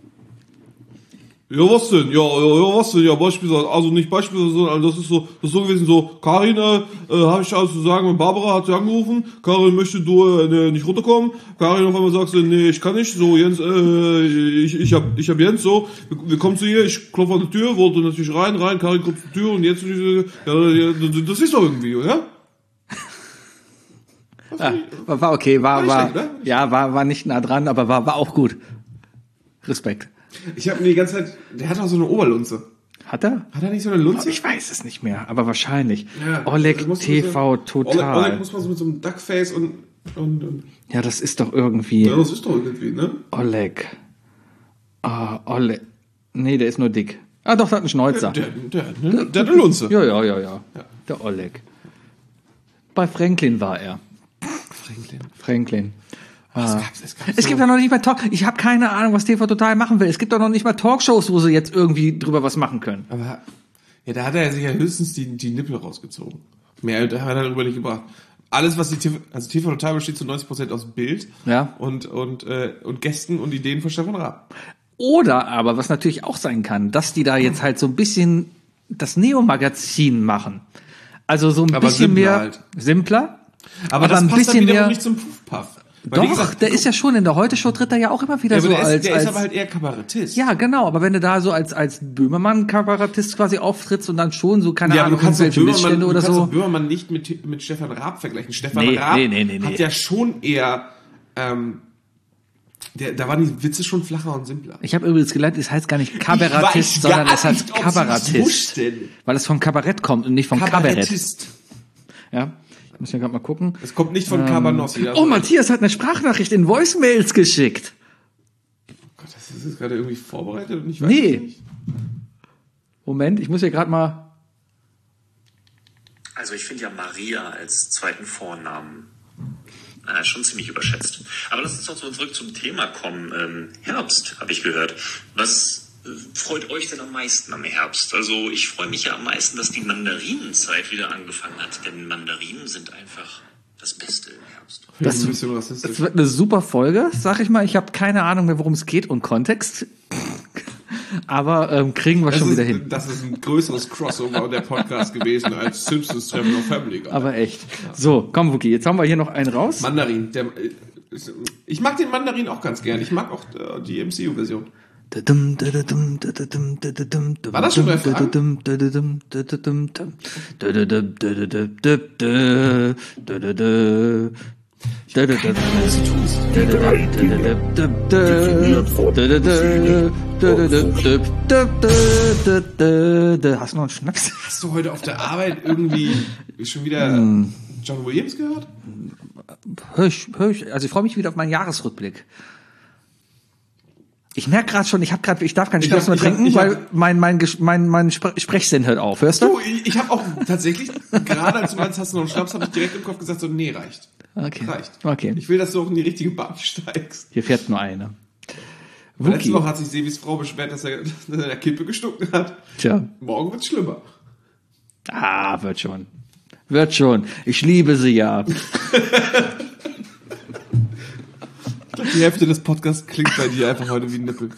ja, was denn? Ja, ja, ja, was denn? Ja, beispielsweise, also nicht beispielsweise, sondern das ist so, das ist so gewesen, so, Karin, äh, habe ich alles zu sagen, Barbara hat sie angerufen, Karin, möchte du äh, nicht runterkommen? Karin auf einmal sagt sie, nee, ich kann nicht, so, Jens, äh, ich, ich hab, ich hab Jens, so, wir, wir kommen zu ihr, ich klopfe an die Tür, wollte natürlich rein, rein, Karin kommt zur Tür und jetzt, äh, ja, ja, das ist doch irgendwie, oder? Ja, war, war okay, war, War nicht war, schlecht, ne? ja, war, war nicht nah dran, aber war, war auch gut. Respekt. Ich habe mir die ganze Zeit, der hat auch so eine Oberlunze. Hat er? Hat er nicht so eine Lunze? Ich weiß es nicht mehr, aber wahrscheinlich. Ja, Oleg das muss man T so- V Oleg, total. Oleg muss man so mit so einem Duckface und, und, und Ja, das ist doch irgendwie. ja, das ist doch irgendwie, ne? Oleg. Ah, Oleg. Nee, der ist nur dick. Ah, doch, der hat einen Schnäuzer. Der, der, der, der hat eine Lunze. Ja, ja, ja, ja. Der Oleg. Bei Franklin war er. Franklin. Franklin. Es gab's, es gab's Es gibt so- ja noch nicht mal Talk. Ich habe keine Ahnung, was T V Total machen will. Es gibt doch noch nicht mal Talkshows, wo sie jetzt irgendwie drüber was machen können. Aber, ja, da hat er sich ja höchstens die, die Nippel rausgezogen. Mehr hat er darüber nicht gebracht. Alles, was die T V, also T V Total besteht zu neunzig Prozent aus Bild Ja. und, und, äh, und Gästen und Ideen von Stefan Raab. Oder aber, was natürlich auch sein kann, dass die da jetzt halt so ein bisschen das Neo-Magazin machen. Also so ein Aber bisschen simpler mehr halt. simpler. Aber, das ein passt dann bisschen wiederum mehr. nicht zum Puff-Puff. Weil, wie Doch, gesagt, der ist ja schon in der Heute-Show tritt er ja auch immer wieder ja, aber so der, als, ist, der als ist aber halt eher Kabarettist. ja, genau, aber wenn du da so als als Böhmermann-Kabarettist quasi auftrittst und dann schon so, keine Ja, aber Ahnung, du kannst doch irgendwelche Böhmermann, Missstände du oder kannst so. doch Böhmermann nicht mit, mit Stefan Raab vergleichen. Stefan Nee, Raab nee, nee, nee, nee. hat ja schon eher, ähm, der, da waren die Witze schon flacher und simpler. Ich habe übrigens gelernt, es heißt gar nicht Kabarettist, Ich weiß sondern gar es heißt nicht, ob sie das Kabarettist. wussten. Weil es vom Kabarett kommt und nicht vom Kabarett. Kabarettist. Ja, ich muss ja gerade mal gucken. Es kommt nicht von Cabanossi. Oh, Matthias hat eine Sprachnachricht in Voicemails geschickt. Gott, das ist jetzt gerade irgendwie vorbereitet und ich weiß Nee. nicht. Moment, ich muss hier gerade mal. Also ich finde ja Maria als zweiten Vornamen äh, schon ziemlich überschätzt. Aber lass uns doch so zurück zum Thema kommen. Ähm, Herbst, habe ich gehört. Was äh, freut euch denn am meisten am Herbst? Also ich freue mich ja am meisten, dass die Mandarinenzeit wieder angefangen hat. Denn Mandarinen sind einfach das Beste im Herbst. Das ist Das- ein bisschen rassistisch. Es wird eine super Folge, sag ich mal. Ich habe keine Ahnung mehr, worum es geht und Kontext. Aber ähm, kriegen wir Das schon ist, wieder hin. das ist ein größeres Crossover der Podcast gewesen als Simpsons Treffen auf Family Guy. Aber echt. So, komm, Wookie, jetzt haben wir hier noch einen raus. Mandarin. Der, äh, ist- ich mag den Mandarin auch ganz gern. Ich mag auch äh, die M C U-Version. War das schon der Refrain? Hast du noch einen Schnaps? Hast du heute auf der Arbeit irgendwie schon wieder John Williams gehört? Hör ich, hör ich, also ich freue mich wieder auf meinen Jahresrückblick. Ich merke gerade schon, ich habe gerade, ich darf keinen Ich Schnaps hab- mehr ich hab- trinken, ich weil hab- mein mein Gesch- mein mein Spre- Sprechsinn hört auf. Hörst du? Du, ich, ich habe auch tatsächlich, gerade als du meinst, hast du noch einen Schnaps, habe ich direkt im Kopf gesagt, so, nee, reicht. Okay. Reicht. Okay. Ich will, dass du auch in die richtige Bahn steigst. Hier fährt nur eine. Letzte Wookie. Woche hat sich Sebis Frau beschwert, dass er, dass er in der Kippe gestunken hat. Tja. Morgen wird's schlimmer. Ah, wird schon. Wird schon. Ich liebe sie ja. Die Hälfte des Podcasts klingt bei dir einfach heute wie ein Nippel.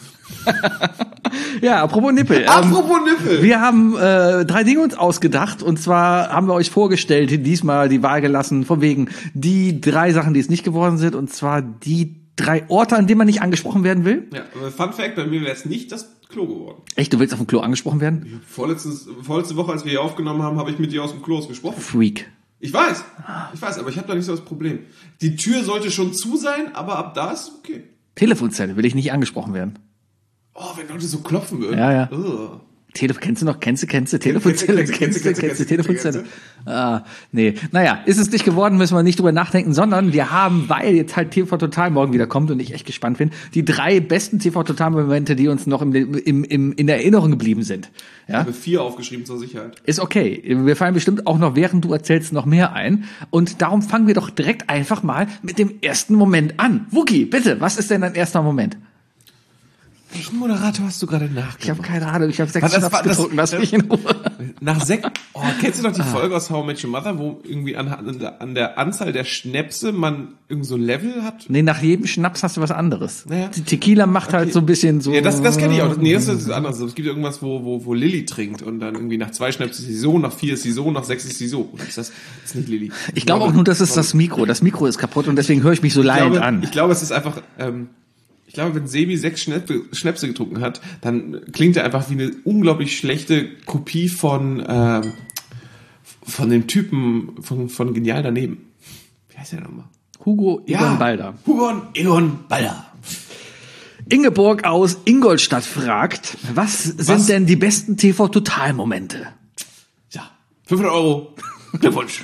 Ja, apropos Nippel. Apropos Nippel. Wir haben äh, drei Dinge uns ausgedacht und zwar haben wir euch vorgestellt, diesmal die Wahl gelassen, von wegen die drei Sachen, die es nicht geworden sind und zwar die drei Orte, an denen man nicht angesprochen werden will. Ja, aber Fun Fact, bei mir wäre es nicht das Klo geworden. Echt, du willst auf dem Klo angesprochen werden? Vorletztes, vorletzte Woche, als wir hier aufgenommen haben, habe ich mit dir aus dem Klo gesprochen. Freak. Ich weiß, ich weiß, aber ich habe da nicht so das Problem. Die Tür sollte schon zu sein, aber ab da ist okay. Telefonzelle will ich nicht angesprochen werden. Oh, wenn Leute so klopfen würden. Ja, ja. Ugh. Tele kennst du noch, kennst du, kennst du, Telefonzelle, kennst du, kennst du, kennst du, kennst du, kennst du, Telefonzelle. Ah, nee. Naja, ist es nicht geworden, müssen wir nicht drüber nachdenken, sondern wir haben, weil jetzt halt T V Total morgen wieder kommt und ich echt gespannt bin, die drei besten T V Total Momente, die uns noch im, im, im, in der Erinnerung geblieben sind. Ich Ja, habe vier aufgeschrieben zur Sicherheit. ist okay. Wir fallen bestimmt auch noch, während du erzählst, noch mehr ein. Und darum fangen wir doch direkt einfach mal mit dem ersten Moment an. Wookie, bitte, was ist denn dein erster Moment? Welchen Moderator hast du gerade nachgemacht? Ich habe keine Ahnung, ich habe sechs Was, das Schnaps war- das- getrunken, lass mich in Ruhe. Nach sechs. Oh, kennst du noch Ah. die Folge aus How I Met Your Mother, wo irgendwie an, an, der, an der Anzahl der Schnäpse man irgend so ein Level hat? Nee, nach jedem Schnaps hast du was anderes. Naja. Die Tequila macht halt so ein bisschen so. Ja, das, das kenne ich auch. Nee, das ist anders. Es gibt irgendwas, wo, wo, wo Lilly trinkt und dann irgendwie nach zwei Schnäpsen ist sie so, nach vier ist sie so, nach sechs ist sie so. Oder ist das, das ist nicht Lilly. Ich glaube auch nur, das ist das Mikro. Das Mikro ist kaputt und deswegen höre ich mich so Ich leid glaube, an. ich glaube, es ist einfach, ähm, ich glaube, wenn Sebi sechs Schnäpse, Schnäpse getrunken hat, dann klingt er einfach wie eine unglaublich schlechte Kopie von, ähm, von dem Typen von, von Genial daneben. Wie heißt der nochmal? Hugo Egon Balder. Hugo Egon Balder. Ingeborg aus Ingolstadt fragt, was sind Was? denn die besten T V-Total-Momente? Ja, fünfhundert Euro. Glückwunsch.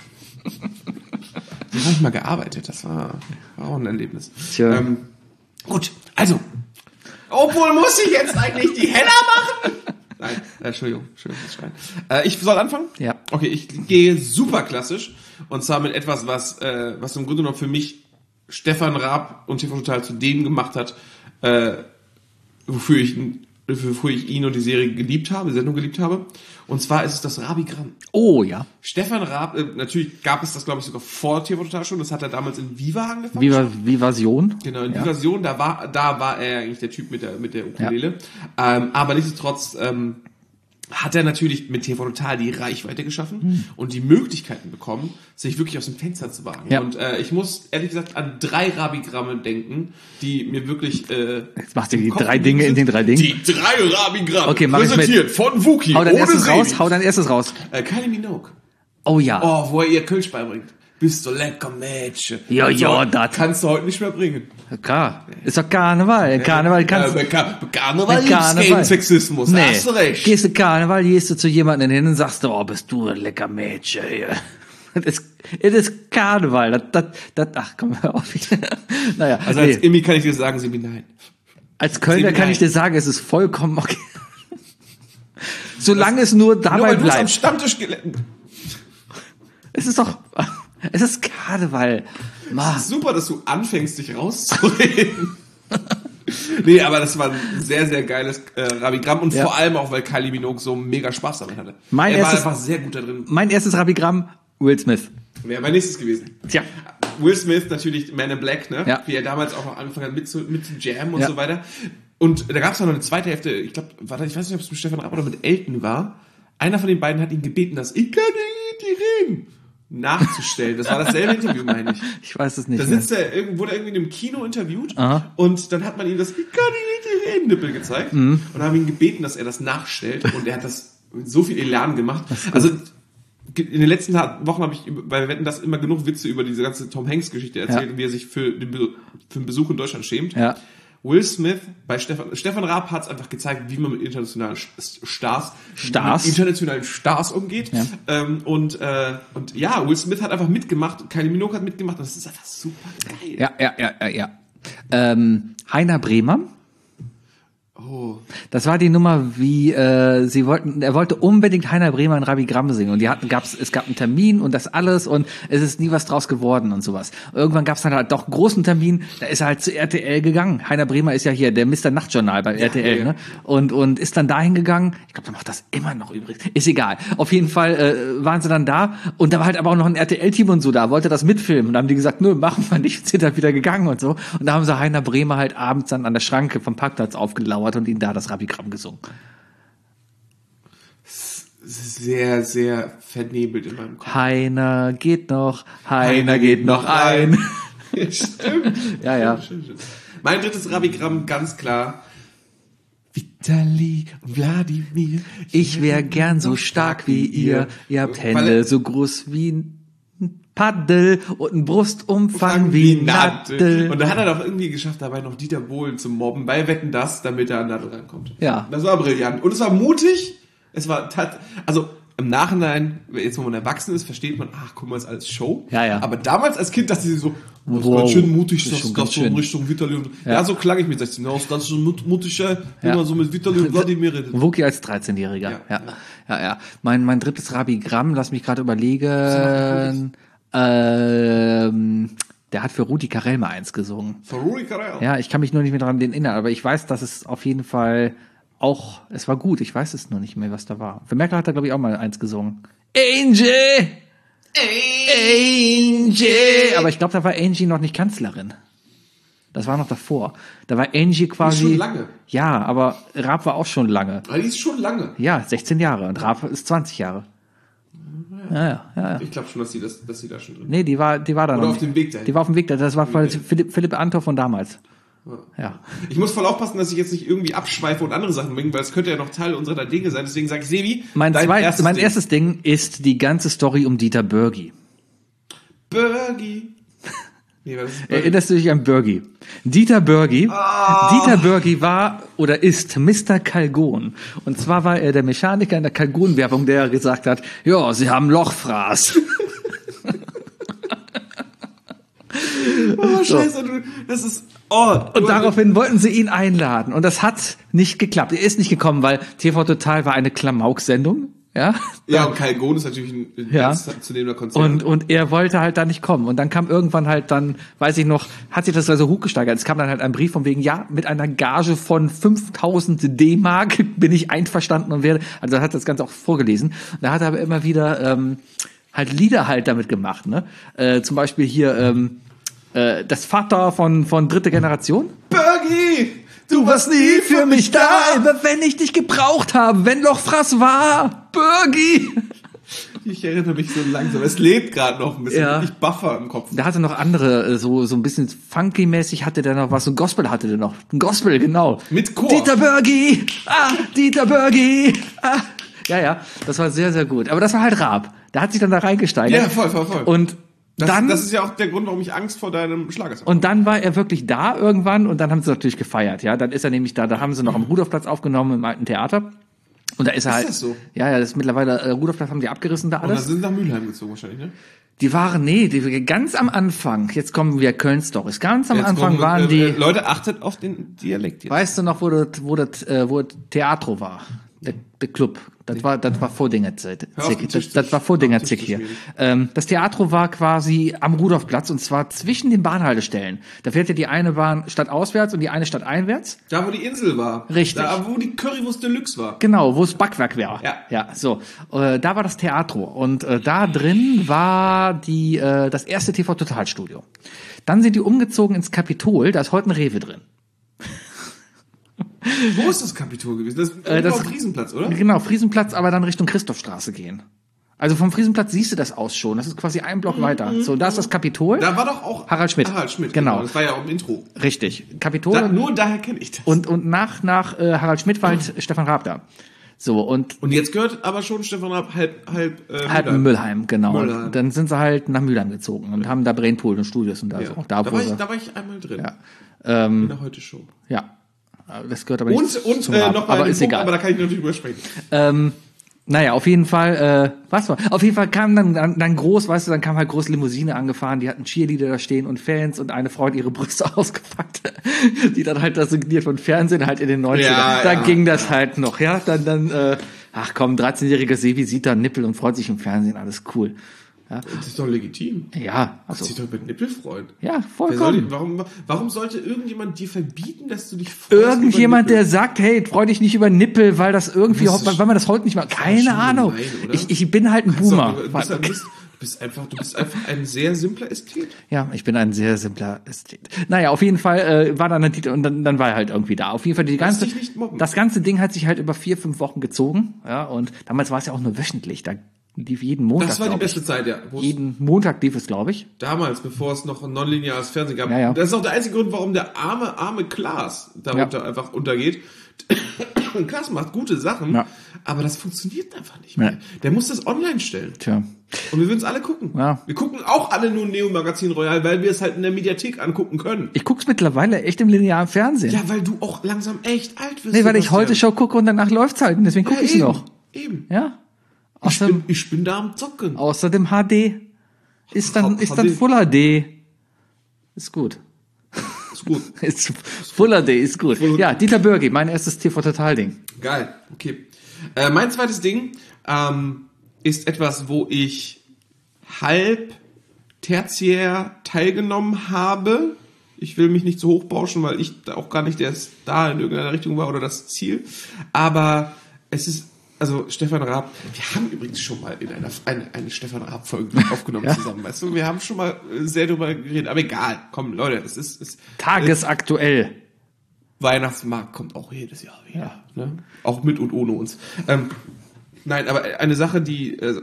Da habe ich mal gearbeitet. Das war, war auch ein Erlebnis. Tja. Ähm, gut, also. Obwohl, muss ich jetzt eigentlich die Heller machen? Nein, äh, Entschuldigung, Entschuldigung, das Schreien. Äh, ich soll anfangen? Ja. Okay, ich gehe super klassisch. Und zwar mit etwas, was, äh, was im Grunde genommen für mich Stefan Raab und T V Total zu dem gemacht hat, äh, wofür ich, wofür ich ihn und die Serie geliebt habe, die Sendung geliebt habe. Und zwar ist es das Rabigramm. Oh ja. Stefan Raab, äh, natürlich gab es das, glaube ich, sogar vor T V Total schon. Das hat er damals in Viva angefangen. Viva, Vivasion. Genau, in Ja. die Version, da war, da war er eigentlich der Typ mit der, mit der Ukulele. Ähm, aber nichtsdestotrotz, ähm, hat er natürlich mit T V Total die Reichweite geschaffen Hm. und die Möglichkeiten bekommen, sich wirklich aus dem Fenster zu wagen. Ja. Und äh, ich muss ehrlich gesagt an drei Rabigramme denken, die mir wirklich äh, Jetzt macht ihr im die Kopf drei geblieben Dinge in sind. den drei Dingen. Die drei Rabigramme, Okay, mach ich mit. präsentiert von Wookie, Hau dein ohne erstes Sebi. raus, hau dein erstes raus. Äh, Kylie Minogue. Oh ja. Oh, wo er ihr Kölsch beibringt. Bist du lecker Mädchen. Ja, Also, ja, das- kannst du heute nicht mehr bringen. Klar. Ist doch Karneval. Karneval kannst äh, du. bei Ka- bei Karneval gibt's keinen Sexismus, da hast du recht. Gehst du Karneval, gehst du zu jemandem hin und sagst du, oh, bist du ein lecker Mädchen hier. Das ist, das ist Karneval. Das, das, das, ach, komm, hör auf. Naja, Also nee. als Immi kann ich dir sagen, Sebi, nein. Als Kölner Sebi, kann nein. ich dir sagen, es ist vollkommen okay. Solange es nur Nur dabei weil du es am bleibt. Stammtisch gelernt. Es ist doch, es ist Karneval. Ma. Super, dass du anfängst, dich rauszureden. Nee, aber das war ein sehr, sehr geiles äh, Rabigramm und Ja. vor allem auch, weil Kylie Minogue so mega Spaß damit hatte. Mein er war erstes- einfach sehr gut da drin. Mein erstes Rabigramm, Will Smith. Wäre mein nächstes gewesen. Tja. Will Smith natürlich Man in Black, ne? Ja. Wie er damals auch noch angefangen hat mit zu, mit zu jammen und Ja. so weiter. Und da gab es noch eine zweite Hälfte, ich glaube, ich weiß nicht, ob es mit Stefan Raab oder mit Elton war. Einer von den beiden hat ihn gebeten, das Ich kann nicht reden nachzustellen. Das war dasselbe Interview, meine ich. Ich weiß es nicht. Da mehr. sitzt er, irgend- wurde er irgendwie in einem Kino interviewt Aha. und dann hat man ihm das Ich kann nicht reden Nippel gezeigt Mhm. und haben ihn gebeten, dass er das nachstellt und er hat das mit so viel Elan gemacht. Also in den letzten Wochen habe ich über- bei Wetten das immer genug Witze über diese ganze Tom Hanks Geschichte erzählt, Ja. wie er sich für den, Be- für den Besuch in Deutschland schämt. Ja. Will Smith bei Stefan Stefan Raab hat es einfach gezeigt, wie man mit internationalen St- Stars Stars? mit internationalen Stars umgeht. Ja. Ähm, und äh, und ja, Will Smith hat einfach mitgemacht, Kylie Minogue hat mitgemacht. Und das ist einfach super geil. Ja, ja, ja, ja, ja. Ähm, Heiner Bremer. Oh. Das war die Nummer, wie äh, sie wollten, er wollte unbedingt Heiner Bremer ein Rabigramm singen und die hatten, gab's, es gab einen Termin und das alles und es ist nie was draus geworden und sowas. Und irgendwann gab's dann halt doch einen großen Termin, da ist er halt zu R T L gegangen. Heiner Bremer ist ja hier der Mister Nachtjournal bei R T L, ja. ne? Und und ist dann dahin gegangen. Ich glaube, der macht das immer noch übrigens. Ist egal. Auf jeden Fall äh, waren sie dann da und da war halt aber auch noch ein R T L-Team und so da, wollte das mitfilmen und da haben die gesagt, nö, machen wir nicht, und sind dann wieder gegangen und so. Und da haben sie Heiner Bremer halt abends dann an der Schranke vom Parkplatz aufgelauert und ihn da das Rabigramm gesungen. Sehr, sehr vernebelt in meinem Kopf. Heiner geht noch, Heiner geht noch ein. Stimmt. Ja, ja. Stimmt, stimmt. Mein drittes Rabigramm, ganz klar. Vitali und Wladimir. Ich wär gern so stark wie ihr. Ihr habt Hände so groß wie ein Paddel und einen Brustumfang wie ein Nadel. Und da hat er doch irgendwie geschafft, dabei noch Dieter Bohlen zu mobben bei Wetten, das, damit er an Nadel rankommt. Ja. Das war brillant. Und es war mutig. Es war, tat, also im Nachhinein, jetzt wo man erwachsen ist, versteht man, ach, guck mal, ist alles Show. Ja, ja. Aber damals als Kind dachte ich so, das ist Wow. ganz schön mutig, Das ist das schon ist ganz ganz so in schön. Richtung Vitali. Und, ja. Ja. so klang ich mit sechzehn. Ja, das ist ganz schön mut- mutig, wenn Ja. man so mit Vitali und Wladimir redet. Wookie als dreizehnjähriger. Ja, Ja, ja, ja. Mein, mein drittes Rabigramm, lass mich gerade überlegen. Ähm, der hat für Rudi Carell mal eins gesungen. Von Rudi Carell. Ja, ich kann mich nur nicht mehr daran erinnern, aber ich weiß, dass es auf jeden Fall auch, es war gut. Ich weiß es nur nicht mehr, was da war. Für Merkel hat er, glaube ich, auch mal eins gesungen. Angel! Angie! Aber ich glaube, da war Angie noch nicht Kanzlerin. Das war noch davor. Da war Angie quasi. schon lange. Ja, aber Raab war auch schon lange. Aber die ist schon lange. Ja, sechzehn Jahre. Und Raab ist zwanzig Jahre. Ja, ja, ja. ja. Ich glaube schon, dass sie, das, dass sie da schon drin Nee, die war, die war da Oder noch auf nicht. dem Weg dahin. Die war auf dem Weg dahin. Das war von Philipp, Philipp Antor von damals. Ja. Ich muss voll aufpassen, dass ich jetzt nicht irgendwie abschweife und andere Sachen bringe, weil es könnte ja noch Teil unserer Dinge sein. Deswegen sage ich, Sebi, Mein, dein zweit, erstes mein Ding. erstes Ding ist die ganze Story um Dieter Börgi. Bergi. Nee, was ist Bergi? Erinnerst du dich an Börgi? Dieter Börgi. Dieter Börgi war oder ist Mister Calgon. Und zwar war er der Mechaniker in der Calgon-Werbung, der gesagt hat, ja, Sie haben Lochfraß. Oh, scheiße, du, das ist, oh. Und daraufhin wollten sie ihn einladen. Und das hat nicht geklappt. Er ist nicht gekommen, weil T V Total war eine Klamauk-Sendung. Ja. Ja, und Calgon ist natürlich ein, ein Ja. ernstzunehmender Konzern. Und, und er wollte halt da nicht kommen. Und dann kam irgendwann halt dann, weiß ich noch, hat sich das also hochgesteigert. Es kam dann halt ein Brief von wegen, ja, mit einer Gage von fünftausend D-Mark bin ich einverstanden und werde, also er hat das Ganze auch vorgelesen. Da hat er aber immer wieder ähm, halt Lieder halt damit gemacht. Ne? Äh, zum Beispiel hier ähm, äh, das Vater von, von dritte Generation. Bergi! Du warst nie für mich da, immer wenn ich dich gebraucht habe, wenn Lochfraß war, Birgi. Ich erinnere mich so langsam. Es lebt gerade noch ein bisschen. Ja. Ich buffer im Kopf. Da hatte noch andere, äh, so so ein bisschen funky-mäßig hatte der noch was, so ein Gospel hatte der noch. Ein Gospel, genau. Mit Chor. Dieter Birgi, ah, Dieter Birgi, ah. Ja, ja, das war sehr, sehr gut. Aber das war halt Raab. Der hat sich dann da reingesteigert. Ja, voll, voll, voll. Und Das, dann, das ist ja auch der Grund, warum ich Angst vor deinem Schlagersong und dann war er wirklich da irgendwann und dann haben sie natürlich gefeiert, ja. Dann ist er nämlich da, da haben sie noch am Rudolfplatz aufgenommen im alten Theater. Und da ist er Ist halt. das so? Ja, ja, das ist mittlerweile, äh, Rudolfplatz haben die abgerissen da Und dann alles. sind sie nach Mülheim gezogen wahrscheinlich, ne? Die waren, nee, die ganz am Anfang, jetzt kommen wir Köln-Stories, ganz am Jetzt Anfang kommen, waren äh, die, äh, Leute, achtet auf den Dialekt jetzt. weißt du noch, wo das, wo das, äh, wo das Theatro war? Der, der Club. Das war, das war Vordinger Zeit. Hör auf, den Tisch Das, zu- das war Vordinger auf den Tisch Zick zu hier. schmieren. Ähm, das Theatro war quasi am Rudolfplatz und zwar zwischen den Bahnhaltestellen. Da fährt ja die eine Bahn stadtauswärts und die eine stadteinwärts. Da, wo die Insel war. Richtig. Da, wo die Currywurst Deluxe war. Genau, wo es Backwerk wäre. Ja. Ja, so. Äh, da war das Theatro und äh, da drin war die äh, das erste T V-Totalstudio. Dann sind die umgezogen ins Kapitol, da ist heute ein Rewe drin. Wo ist das Kapitol gewesen? Das ist Äh, das- auf Riesenplatz, oder? Genau, Friesenplatz, aber dann Richtung Christophstraße gehen. Also vom Friesenplatz siehst du das aus schon. Das ist quasi ein Block weiter. So, da ist das Kapitol. Da war doch auch Harald Schmidt. Harald Schmidt, Genau. Das war ja auch im Intro. Richtig. Kapitol. Da, nur daher kenne ich das. und, und nach, nach äh, Harald Schmidt war halt Stefan Raab da. So, und Und jetzt gehört aber schon Stefan Raab halb, halb, äh, halt Mülheim, Mülheim genau. Mülheim. Und dann sind sie halt nach Mülheim gezogen und haben da Brainpool und Studios und da Ja. so. Da, Da, wo war ich, sie, da war ich einmal drin. ja. In der Heute-Show. Ja. Aber das gehört aber Und, nicht und zum äh, Raab. noch mal aber einen ist Punkt, egal. aber da kann ich natürlich drüber sprechen. Ähm, naja, auf jeden Fall, äh, was war? Auf jeden Fall kam dann, dann, dann groß, weißt du, dann kam halt groß Limousine angefahren, die hatten Cheerleader da stehen und Fans und eine Frau hat ihre Brüste ausgepackt, die dann halt das signiert von Fernsehen halt in den neunzigern. Ja, da ja, ging das halt noch, ja, dann, dann, äh, ach komm, dreizehnjähriger Sebi sieht da Nippel und freut sich im Fernsehen, alles cool. Das ist doch legitim. Ja, also, Sich doch mit Nippel freuen. ja, Wer soll, vollkommen. warum, warum sollte irgendjemand dir verbieten, dass du dich freust? Irgendjemand, über der Nippel? sagt, hey, freu dich nicht über Nippel, weil das irgendwie, Du bist weil man das heute nicht mal, keine schon Ahnung. gemein, oder? Ich, ich bin halt ein So, Boomer. Du bist, du, bist, du bist einfach, du bist einfach ein sehr simpler Ästhet. Ja, ich bin ein sehr simpler Ästhet. Naja, auf jeden Fall äh, war dann ein Titel und dann, dann war er halt irgendwie da. Auf jeden Fall die Lass ganze, dich nicht mobben. das ganze Ding hat sich halt über vier, fünf Wochen gezogen. Ja, und damals war es ja auch nur wöchentlich. Da lief jeden Montag. Das war die glaub beste ich. Zeit, ja. Wo es Jeden Montag lief es, glaube ich. damals, bevor es noch ein nonlineares Fernsehen gab. Ja, ja. Das ist auch der einzige Grund, warum der arme, arme Klaas darunter Ja. einfach untergeht. Und Klaas macht gute Sachen, Ja. aber das funktioniert einfach nicht mehr. Ja. Der muss das online stellen. Tja. Und wir würden es alle gucken. Ja. Wir gucken auch alle nur Neo Magazin Royal, weil wir es halt in der Mediathek angucken können. Ich guck's mittlerweile echt im linearen Fernsehen. Ja, weil du auch langsam echt alt wirst. nee, weil ich Sebastian. heute Show gucke und danach läuft's halt. Und deswegen gucke ja, ich's eben, noch. Eben. Ja. Ich Außerdem, bin, ich bin da am Zocken. außerdem H D. Ist dann, H- ist dann HD. Full H D. Ist gut. Ist gut. Ist Full H D, ist gut. Ja, Dieter Birgi, mein erstes T V-Total-Ding. Geil, okay. Äh, mein zweites Ding ähm, ist etwas, wo ich halb tertiär teilgenommen habe. Ich will mich nicht zu hoch bauschen, weil ich da auch gar nicht der Star in irgendeiner Richtung war oder das Ziel. Aber es ist, also Stefan Raab, wir haben übrigens schon mal in einer eine, eine Stefan Raab-Folge aufgenommen zusammen, weißt du? Wir haben schon mal äh, sehr drüber geredet, aber egal, komm, Leute, es ist, es, Tagesaktuell. Weihnachtsmarkt kommt auch jedes Jahr wieder. Ne? Auch mit und ohne uns. Ähm, nein, aber eine Sache, die äh,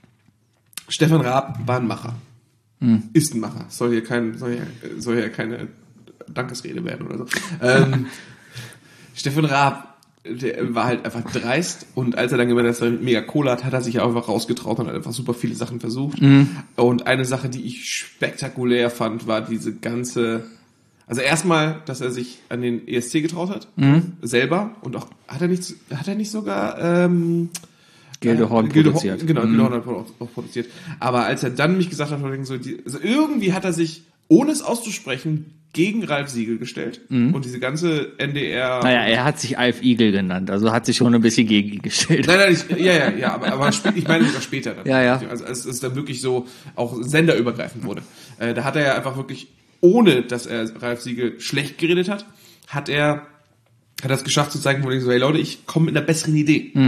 Stefan Raab war ein Macher. Hm. Ist ein Macher. Soll hier, kein, soll hier, soll hier keine Dankesrede werden oder so. Ähm, Stefan Raab, der war halt einfach dreist und als er dann gemerkt hat, dass er mega Kohle hat, hat er sich einfach rausgetraut und hat einfach super viele Sachen versucht. Mhm. Und eine Sache, die ich spektakulär fand, war diese ganze... Also erstmal, dass er sich an den E S C getraut hat, Mhm. selber und auch hat er nicht, hat er nicht sogar ähm, Gildehorn äh, Gilde- produziert. Genau, Mhm. Gildehorn hat auch, auch produziert. Aber als er dann mich gesagt hat, so, die, also irgendwie hat er sich, ohne es auszusprechen, gegen Ralf Siegel gestellt und diese ganze N D R. Mhm. Naja, er hat sich Alf Igel genannt, also hat sich schon ein bisschen gegen ihn gestellt. Nein, nein, ich, ja, ja, ja, aber, aber spä- ich meine sogar später dann. Ja, ja. Also als es dann wirklich so auch senderübergreifend wurde. Äh, da hat er ja einfach wirklich, ohne dass er Ralf Siegel schlecht geredet hat, hat er hat er es geschafft zu zeigen, wo ich so, hey Leute, ich komme mit einer besseren Idee. Mhm.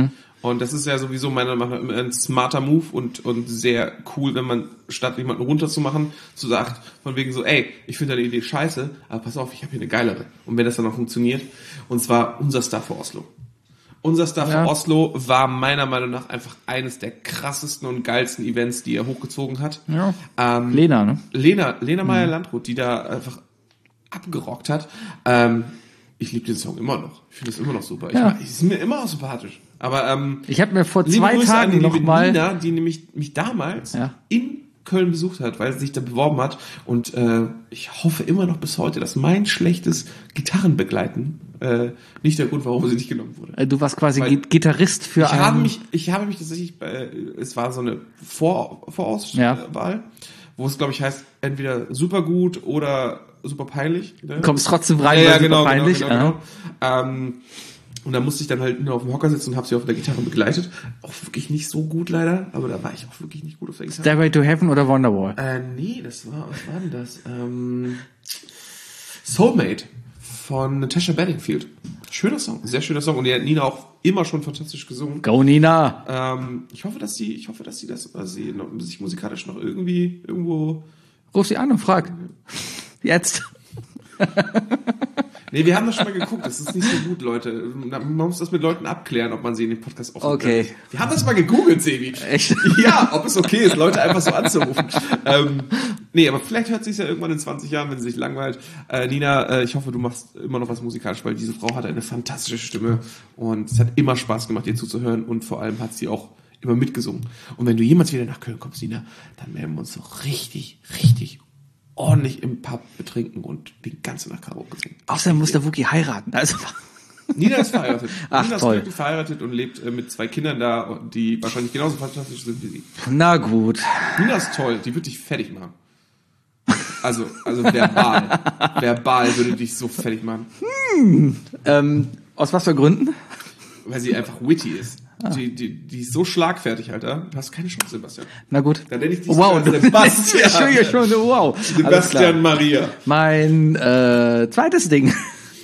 Und das ist ja sowieso meiner Meinung nach ein smarter Move und, und sehr cool, wenn man statt jemanden runterzumachen, so sagt, von wegen so, ey, ich finde deine Idee scheiße, aber pass auf, ich habe hier eine geilere. Und wenn das dann noch funktioniert, und zwar unser Star für Oslo. Unser Star Ja. für Oslo war meiner Meinung nach einfach eines der krassesten und geilsten Events, die er hochgezogen hat. Ja. Ähm, Lena, ne? Lena, Lena Meyer-Landrut, die da einfach abgerockt hat. Ähm, ich liebe den Song immer noch. Ich finde es immer noch super. Ich, Ja. mag- ist mir immer noch sympathisch. Aber ähm, Ich habe mir vor liebe zwei Grüße an die Tagen noch liebe mal Nina, die nämlich mich damals Ja. in Köln besucht hat, weil sie sich da beworben hat. Und äh, ich hoffe immer noch bis heute, dass mein schlechtes Gitarrenbegleiten äh, nicht der Grund, warum sie nicht genommen wurde. Äh, Du warst quasi Weil- Gi- Gitarrist für Ich habe einen... mich, ich habe mich tatsächlich, äh, es war so eine Vor Vorauswahl, Ja. wo es, glaube ich, heißt, entweder super gut oder super peinlich. Ne? Du kommst trotzdem rein, ja, weil ja, super genau, peinlich. genau, genau, Aha. genau. Ähm, und da musste ich dann halt nur auf dem Hocker sitzen und habe sie auf der Gitarre begleitet. Auch wirklich nicht so gut leider, aber da war ich auch wirklich nicht gut auf der Gitarre. Stairway to Heaven oder Wonderwall? Äh, nee, das war, was war denn das? Ähm, Soulmate von Natasha Bedingfield. Schöner Song, sehr schöner Song. Und die hat Nina auch immer schon fantastisch gesungen. Go Nina! Ähm, ich hoffe, dass sie, ich hoffe, dass sie das, dass sie noch, sich musikalisch noch irgendwie irgendwo. Ruf sie an und frag. Jetzt. Nee, wir haben das schon mal geguckt. Das ist nicht so gut, Leute. Man muss das mit Leuten abklären, ob man sie in den Podcast aufnimmt. Okay. Wir haben das mal gegoogelt, Sebi. Echt? Ja, ob es okay ist, Leute einfach so anzurufen. ähm, nee, aber vielleicht hört sich ja irgendwann in zwanzig Jahren, wenn sie sich langweilt. Äh, Nina, äh, ich hoffe, du machst immer noch was musikalisch, weil diese Frau hat eine fantastische Stimme und es hat immer Spaß gemacht, ihr zuzuhören und vor allem hat sie auch immer mitgesungen. Und wenn du jemals wieder nach Köln kommst, Nina, dann werden wir uns so richtig, richtig ordentlich im Pub betrinken und die ganze Nacht Karaoke singen. Außerdem muss der Wookie heiraten. Also, Nina ist verheiratet. Ach, Nina ist toll. glücklich verheiratet und lebt äh, mit zwei Kindern da, die wahrscheinlich genauso fantastisch sind wie sie. na gut. Nina ist toll, die wird dich fertig machen. Also, also verbal. verbal würde dich so fertig machen. Ähm, aus was für Gründen? Weil sie einfach witty ist. Die, die, die ist so schlagfertig, Alter. Du hast keine Chance, Sebastian. Na gut. Dann nenne ich dich wow, sogar du Sebastian. schon, hier schon, wow. Alles klar. Sebastian Maria. Mein äh, zweites Ding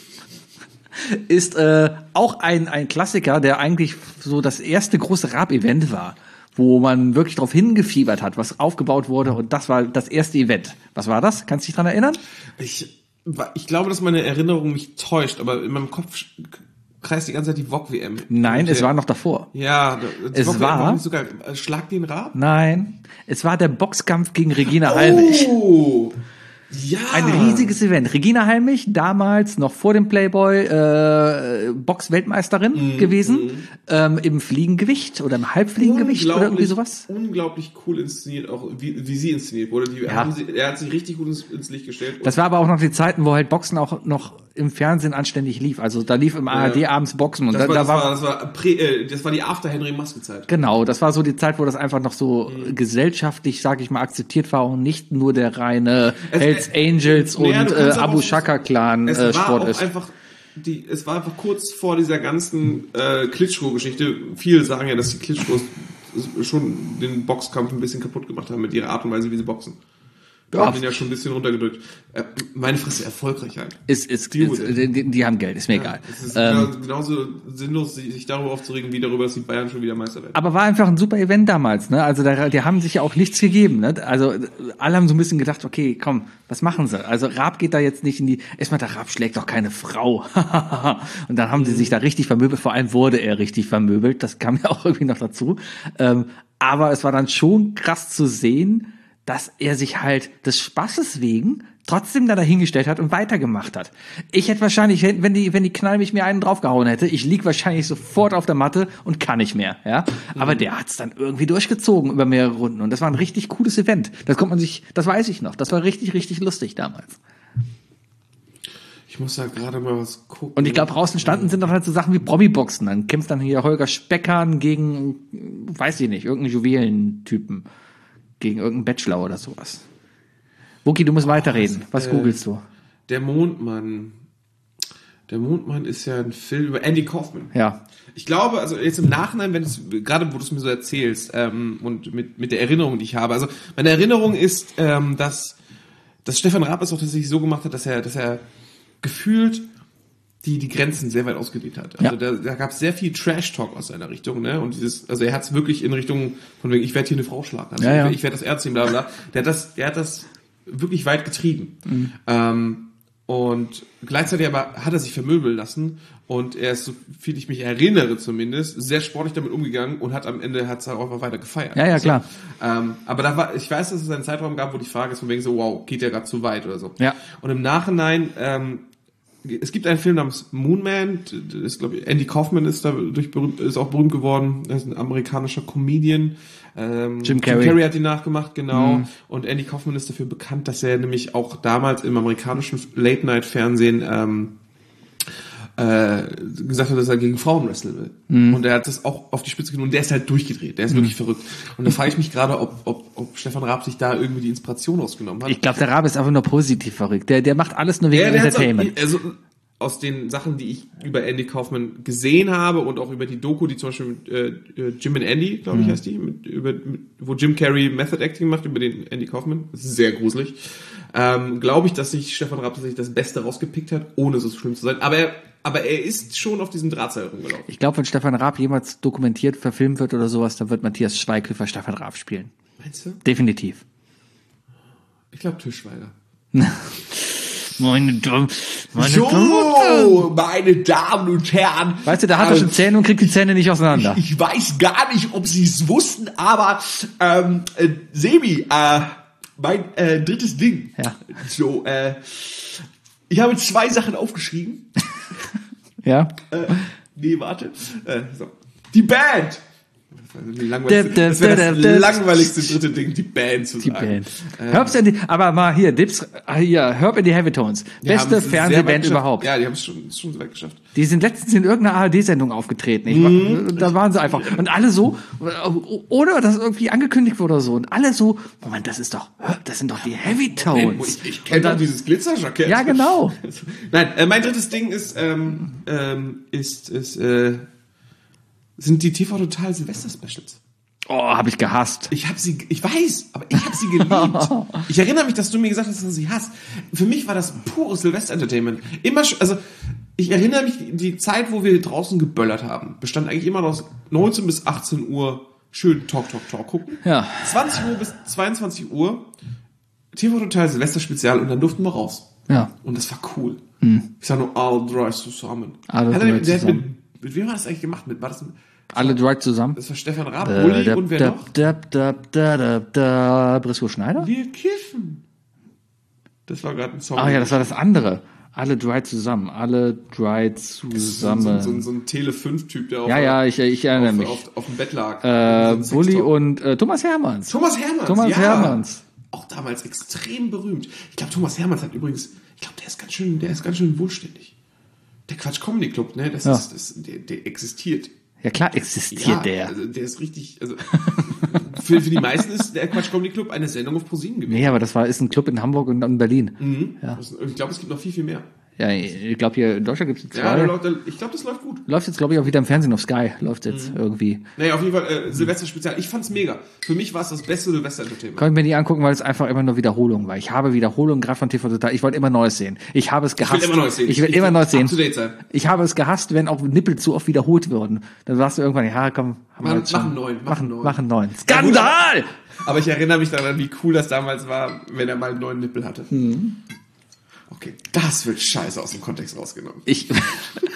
ist äh, auch ein, ein Klassiker, der eigentlich so das erste große Rap-Event war, wo man wirklich darauf hingefiebert hat, was aufgebaut wurde. Und das war das erste Event. Was war das? Kannst du dich dran erinnern? Ich, ich glaube, dass meine Erinnerung mich täuscht, aber in meinem Kopf kreist die ganze Zeit die V O G-W M. Nein, Und es der- war noch davor. Ja, die Es V O G-W M war- nicht sogar äh, Schlag den Rab. Nein, es war der Boxkampf gegen Regina Halmich. Oh, ja. Ein riesiges Event. Regina Halmich, damals noch vor dem Playboy, äh, Box-Weltmeisterin Mhm, gewesen, ähm, im Fliegengewicht oder im Halbfliegengewicht oder irgendwie sowas. Unglaublich cool inszeniert, auch wie, wie sie inszeniert wurde. Die Ja. haben sie, er hat sich richtig gut ins, ins Licht gestellt. Das war aber auch noch die Zeiten, wo halt Boxen auch noch im Fernsehen anständig lief. Also da lief im A R D abends Boxen und das, da, war, da das, war, war, das, war prä, äh, das war die After-Henry-Maske-Zeit. genau, das war so die Zeit, wo das einfach noch so Mhm. gesellschaftlich, sag ich mal, akzeptiert war und nicht nur der reine Es- Hells Angels Naja, und du äh, kannst aber Abu auch- Shaka Clan Es äh, war Sport auch ist. einfach, die, es war einfach kurz vor dieser ganzen äh, Klitschko-Geschichte. Viele sagen ja, dass die Klitschkos schon den Boxkampf ein bisschen kaputt gemacht haben mit ihrer Art und Weise, wie sie boxen. Die Ja. haben ihn ja schon ein bisschen runtergedrückt. Äh, meine Fresse, erfolgreich halt. Ist, ist, Die ist, Bude. die, die haben Geld, ist mir egal. Es ist Ähm, genau- genauso sinnlos, sich sich darüber aufzuregen, wie darüber, dass die Bayern schon wieder Meister werden. aber war einfach ein super Event damals, ne? Also da, die haben sich ja auch nichts gegeben, ne? Also alle haben so ein bisschen gedacht, okay, komm, was machen sie? Also Raab geht da jetzt nicht in die. Erstmal der Raab schlägt doch keine Frau. Und dann haben sie sich da richtig vermöbelt. Vor allem wurde er richtig vermöbelt. Das kam ja auch irgendwie noch dazu. Ähm, aber es war dann schon krass zu sehen, dass er sich halt des Spaßes wegen trotzdem da dahingestellt hat und weitergemacht hat. Ich hätte wahrscheinlich, wenn die, wenn die Knall mich mir einen draufgehauen hätte, ich lieg wahrscheinlich sofort auf der Matte und kann nicht mehr, ja. Aber der hat's dann irgendwie durchgezogen über mehrere Runden und das war ein richtig cooles Event. Das kommt man sich, das weiß ich noch. Das war richtig, richtig lustig damals. Ich muss da gerade mal was gucken. Und ich glaube, raus entstanden sind dann halt so Sachen wie Promi-Boxen. Dann kämpft dann hier Holger Speckern gegen, weiß ich nicht, irgendeinen Juwelentypen. Gegen irgendeinen Bachelor oder sowas. Wookie, du musst weiterreden. Was äh, googelst du? Der Mondmann. Der Mondmann ist ja ein Film über Andy Kaufman. Ja. Ich glaube, also jetzt im Nachhinein, wenn es gerade wo du es mir so erzählst ähm, und mit mit der Erinnerung, die ich habe, also meine Erinnerung ist, ähm, dass dass Stefan Raab es auch tatsächlich so gemacht hat, dass er dass er gefühlt die die Grenzen sehr weit ausgedehnt hat. Also Ja. da, da gab es sehr viel Trash-Talk aus seiner Richtung, ne? Und dieses, also er hat es wirklich in Richtung von wegen, ich werde hier eine Frau schlagen, also Ja, ja. ich, ich werde das Ärztin, bla bla. Der hat das, der hat das wirklich weit getrieben. Mhm. Ähm, und gleichzeitig aber hat er sich vermöbeln lassen und er ist, so viel ich mich erinnere zumindest, sehr sportlich damit umgegangen und hat am Ende hat es auch einfach weiter gefeiert. Ja, ja, klar. Ähm, aber da war, ich weiß, dass es einen Zeitraum gab, wo die Frage ist von wegen so, wow, geht der gerade zu weit oder so. Ja. Und im Nachhinein, ähm, es gibt einen Film namens Moon Man, das ist, glaube ich, Andy Kaufman ist da durch berühmt, ist auch berühmt geworden, er ist ein amerikanischer Comedian. Ähm, Jim Carrey. Jim Carrey hat ihn nachgemacht, genau. Mhm. Und Andy Kaufman ist dafür bekannt, dass er nämlich auch damals im amerikanischen Late-Night-Fernsehen ähm, äh, gesagt hat, dass er gegen Frauen wresteln will. Mhm. Und er hat das auch auf die Spitze genommen und der ist halt durchgedreht, der ist wirklich verrückt. Und da frage ich mich gerade, ob, ob, ob Stefan Raab sich da irgendwie die Inspiration rausgenommen hat. Ich glaube, der Rabe ist einfach nur positiv verrückt. Der, der macht alles nur wegen Ja, der hat's Entertainment. auch, also aus den Sachen, die ich über Andy Kaufman gesehen habe und auch über die Doku, die zum Beispiel mit äh, Jim and Andy, glaube ich, Mhm. heißt die, mit, über, mit, wo Jim Carrey Method Acting macht über den Andy Kaufman, das ist sehr gruselig, ähm, glaube ich, dass sich Stefan Raab tatsächlich das Beste rausgepickt hat, ohne so schlimm zu sein. Aber er, aber er ist schon auf diesem Drahtseil rumgelaufen. Ich glaube, wenn Stefan Raab jemals dokumentiert, verfilmt wird oder sowas, dann wird Matthias Schweighöfer Stefan Raab spielen. Meinst du? Definitiv. Ich glaube Tischweiger. Meine Damen, meine So, meine Damen und Herren. Weißt du, der hat doch schon Zähne und kriegt die Zähne nicht auseinander. Ich weiß gar nicht, ob Sie es wussten, aber ähm, äh, Sebi, äh, mein äh, drittes Ding. Ja. So, äh, ich habe zwei Sachen aufgeschrieben. Ja. Äh, nee, warte. Äh, so. Die Band. Das war die langweiligste- Das wäre das langweiligste dritte Ding, die Band zu Die sagen. Band. Äh, Herbst in die, aber mal hier, Dips, ah, hier, Herb in die Heavy Tones. die haben Beste es sehr weit Fernsehband geschafft. überhaupt. Ja, die haben es schon, schon so weit geschafft. Die sind letztens in irgendeiner A R D-Sendung aufgetreten. Ich war, Mhm. Da waren sie einfach. Und alle so, ohne dass irgendwie angekündigt wurde oder so. Und alle so, Moment, das ist doch, das sind doch die Heavy Tones. Ich, ich kenne doch dieses Glitzerjackett. Ja, genau. Nein, äh, mein drittes Ding ist, ähm, ähm, ist, ist, äh, sind die T V Total Silvester Specials. Oh, hab ich gehasst. Ich habe sie, ich weiß, aber ich habe sie geliebt. Ich erinnere mich, dass du mir gesagt hast, dass du sie hast. Für mich war das pures Silvester-Entertainment. Immer, sch- also ich erinnere mich, die Zeit, wo wir draußen geböllert haben, bestand eigentlich immer aus neunzehn bis achtzehn Uhr schön Talk, Talk, Talk gucken. Ja. zwanzig Uhr bis zweiundzwanzig Uhr T V Total Silvester-Spezial und dann durften wir raus. Ja. Und das war cool. Ich sag nur All Dry zusammen. Alle Hat er drei mit, der hat zusammen. mit, mit wem war das eigentlich gemacht? Mit, war das, Alle drei zusammen. das war Stefan Raab, Uli und wer noch? Da, da, da, da, da, Briscoe Schneider? Wir kiffen. Das war gerade ein Song. Ah ja, das war das andere. Alle drei zusammen. Alle drei so, zusammen. so, so, so ein Tele fünf Typ, der auf, Ja, ja, ich, ich erinnere auf, mich. auf, auf dem Bett lag. Äh, So ein Bulli Sextalk. und äh, Thomas Hermanns. Thomas Hermanns. Thomas ja. Hermanns. Auch damals extrem berühmt. Ich glaube, Thomas Hermanns hat übrigens, ich glaube, der ist ganz schön, der ist ganz schön wohlständig. Der Quatsch Comedy Club, ne, das Ja. ist, das, der, der existiert. Ja klar existiert Ja, der. also der ist richtig, also für, für die meisten ist der Quatsch Comedy Club eine Sendung auf ProSieben gewesen. Nee, aber das war ist ein Club in Hamburg und in Berlin. Mhm. Das- Ich glaube, es gibt noch viel, viel mehr. Ja, ich glaube hier in Deutschland gibt es Ja, zwei. da läuft, ich glaube, das läuft gut. Läuft jetzt, glaube ich, auch wieder im Fernsehen auf Sky. Läuft jetzt Mhm. irgendwie. Naja, auf jeden Fall äh, Silvester-Spezial. Ich fand's mega. Für mich war es das beste Silvester-Entertainment. Kann ich mir nie angucken, weil es einfach immer nur Wiederholung war. Ich habe Wiederholungen gerade von T V Total. Ich wollte immer Neues sehen. Ich habe es gehasst. immer Neues sehen. Ich will Ich immer will Neues sehen. up to date sein. Ich habe es gehasst, wenn auch Nippel zu oft wiederholt würden. Dann sagst du irgendwann, ja, komm, haben wir Mach- jetzt schon. mach einen neuen, mach Machen, einen neuen. machen neuen. Ja, Skandal! Aber ich erinnere mich daran, wie cool das damals war, wenn er mal einen neuen Nippel hatte. Mhm. Okay, das wird scheiße aus dem Kontext rausgenommen. Ich, äh,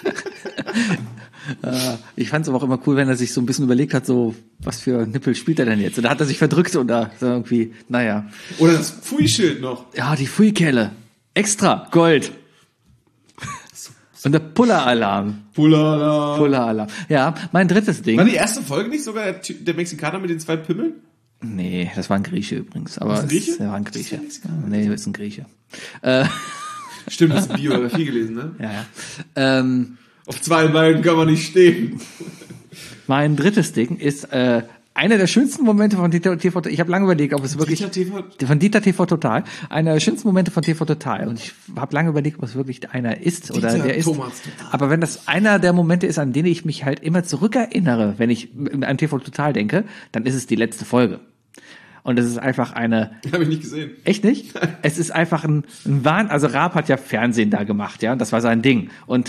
ich fand es aber auch immer cool, wenn er sich so ein bisschen überlegt hat, so, was für Nippel spielt er denn jetzt? Und da hat er sich verdrückt und da so irgendwie, naja. Oder das Pfui-Schild noch. Ja, die Fuikelle. Extra, Gold. Und der Puller-Alarm. Pullala. Puller-Alarm. Ja, mein drittes Ding. War die erste Folge nicht sogar der, Ty- der Mexikaner mit den zwei Pimmeln? Nee, das war ein Grieche übrigens. Aber ein Grieche? Es, ja, war ein Das Grieche. ist der Nee, ist ein Grieche. Äh, Stimmt, das ist Biografie gelesen, ne? ja, ja. Ähm, Auf zwei Beinen kann man nicht stehen. mein drittes Ding ist äh, einer der schönsten Momente von T V Total. Ich habe lange überlegt, ob es wirklich Dieter T V von Dieter T V Total. Einer der schönsten Momente von T V Total. Und ich habe lange überlegt, ob es wirklich einer ist oder Dieter der ist. Thomas Total. Aber wenn das einer der Momente ist, an denen ich mich halt immer zurückerinnere, wenn ich an T V Total denke, dann ist es die letzte Folge. Und es ist einfach eine Habe ich nicht gesehen. Echt nicht? Es ist einfach ein, ein Wahn. Also Raab hat ja Fernsehen da gemacht, ja, und das war sein Ding. Und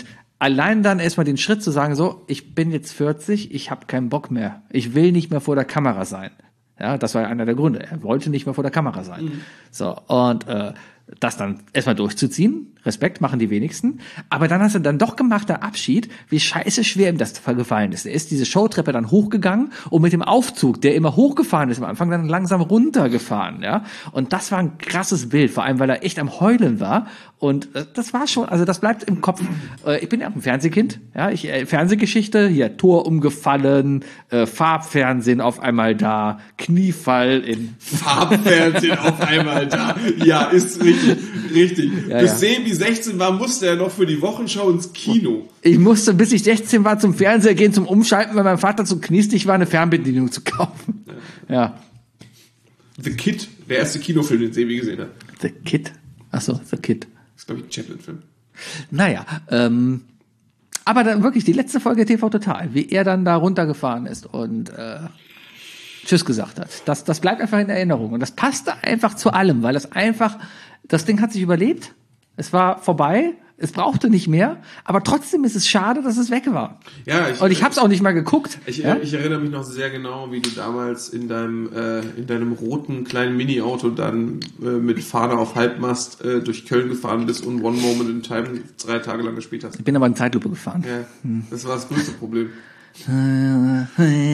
allein dann erstmal den Schritt zu sagen, so, ich bin jetzt vierzig, ich habe keinen Bock mehr. Ich will nicht mehr vor der Kamera sein. Ja, das war ja einer der Gründe. Er wollte nicht mehr vor der Kamera sein. Mhm. So, und äh, das dann erstmal durchzuziehen, Respekt machen die wenigsten, aber dann hast du dann doch gemacht, der Abschied, wie scheiße schwer ihm das gefallen ist. Er ist diese Showtreppe dann hochgegangen und mit dem Aufzug, der immer hochgefahren ist, am Anfang dann langsam runtergefahren, ja. Und das war ein krasses Bild, vor allem, weil er echt am Heulen war. Und äh, das war schon, also das bleibt im Kopf. Äh, ich bin ja auch ein Fernsehkind, ja, ich äh, Fernsehgeschichte, hier Tor umgefallen, äh, Farbfernsehen auf einmal da, Kniefall in Farbfernsehen auf einmal da. Ja, ist richtig, richtig. Ja, Bis ja. Sebi sechzehn war, musste er noch für die Wochenschau ins Kino. Ich musste, bis ich sechzehn war, zum Fernseher gehen, zum Umschalten, weil mein Vater zu kniestig war, eine Fernbedienung zu kaufen. Ja. The Kid, der erste Kinofilm, den Sebi gesehen hat. The Kid? Achso, The Kid. Das ist, glaube ich, ein Chaplin-Film. Naja, ähm, aber dann wirklich die letzte Folge T V Total, wie er dann da runtergefahren ist und äh, Tschüss gesagt hat. Das, das bleibt einfach in Erinnerung. Und das passte einfach zu allem, weil das einfach, das Ding hat sich überlebt, es war vorbei, es brauchte nicht mehr, aber trotzdem ist es schade, dass es weg war. Ja, ich, und ich hab's auch nicht mal geguckt. Ich, ja? ich erinnere mich noch sehr genau, wie du damals in deinem äh, in deinem roten kleinen Mini-Auto dann äh, mit Fahne auf Halbmast äh, durch Köln gefahren bist und One Moment in Time drei Tage lang gespielt hast. Ich bin aber in Zeitlupe gefahren. Ja, das war das größte Problem. One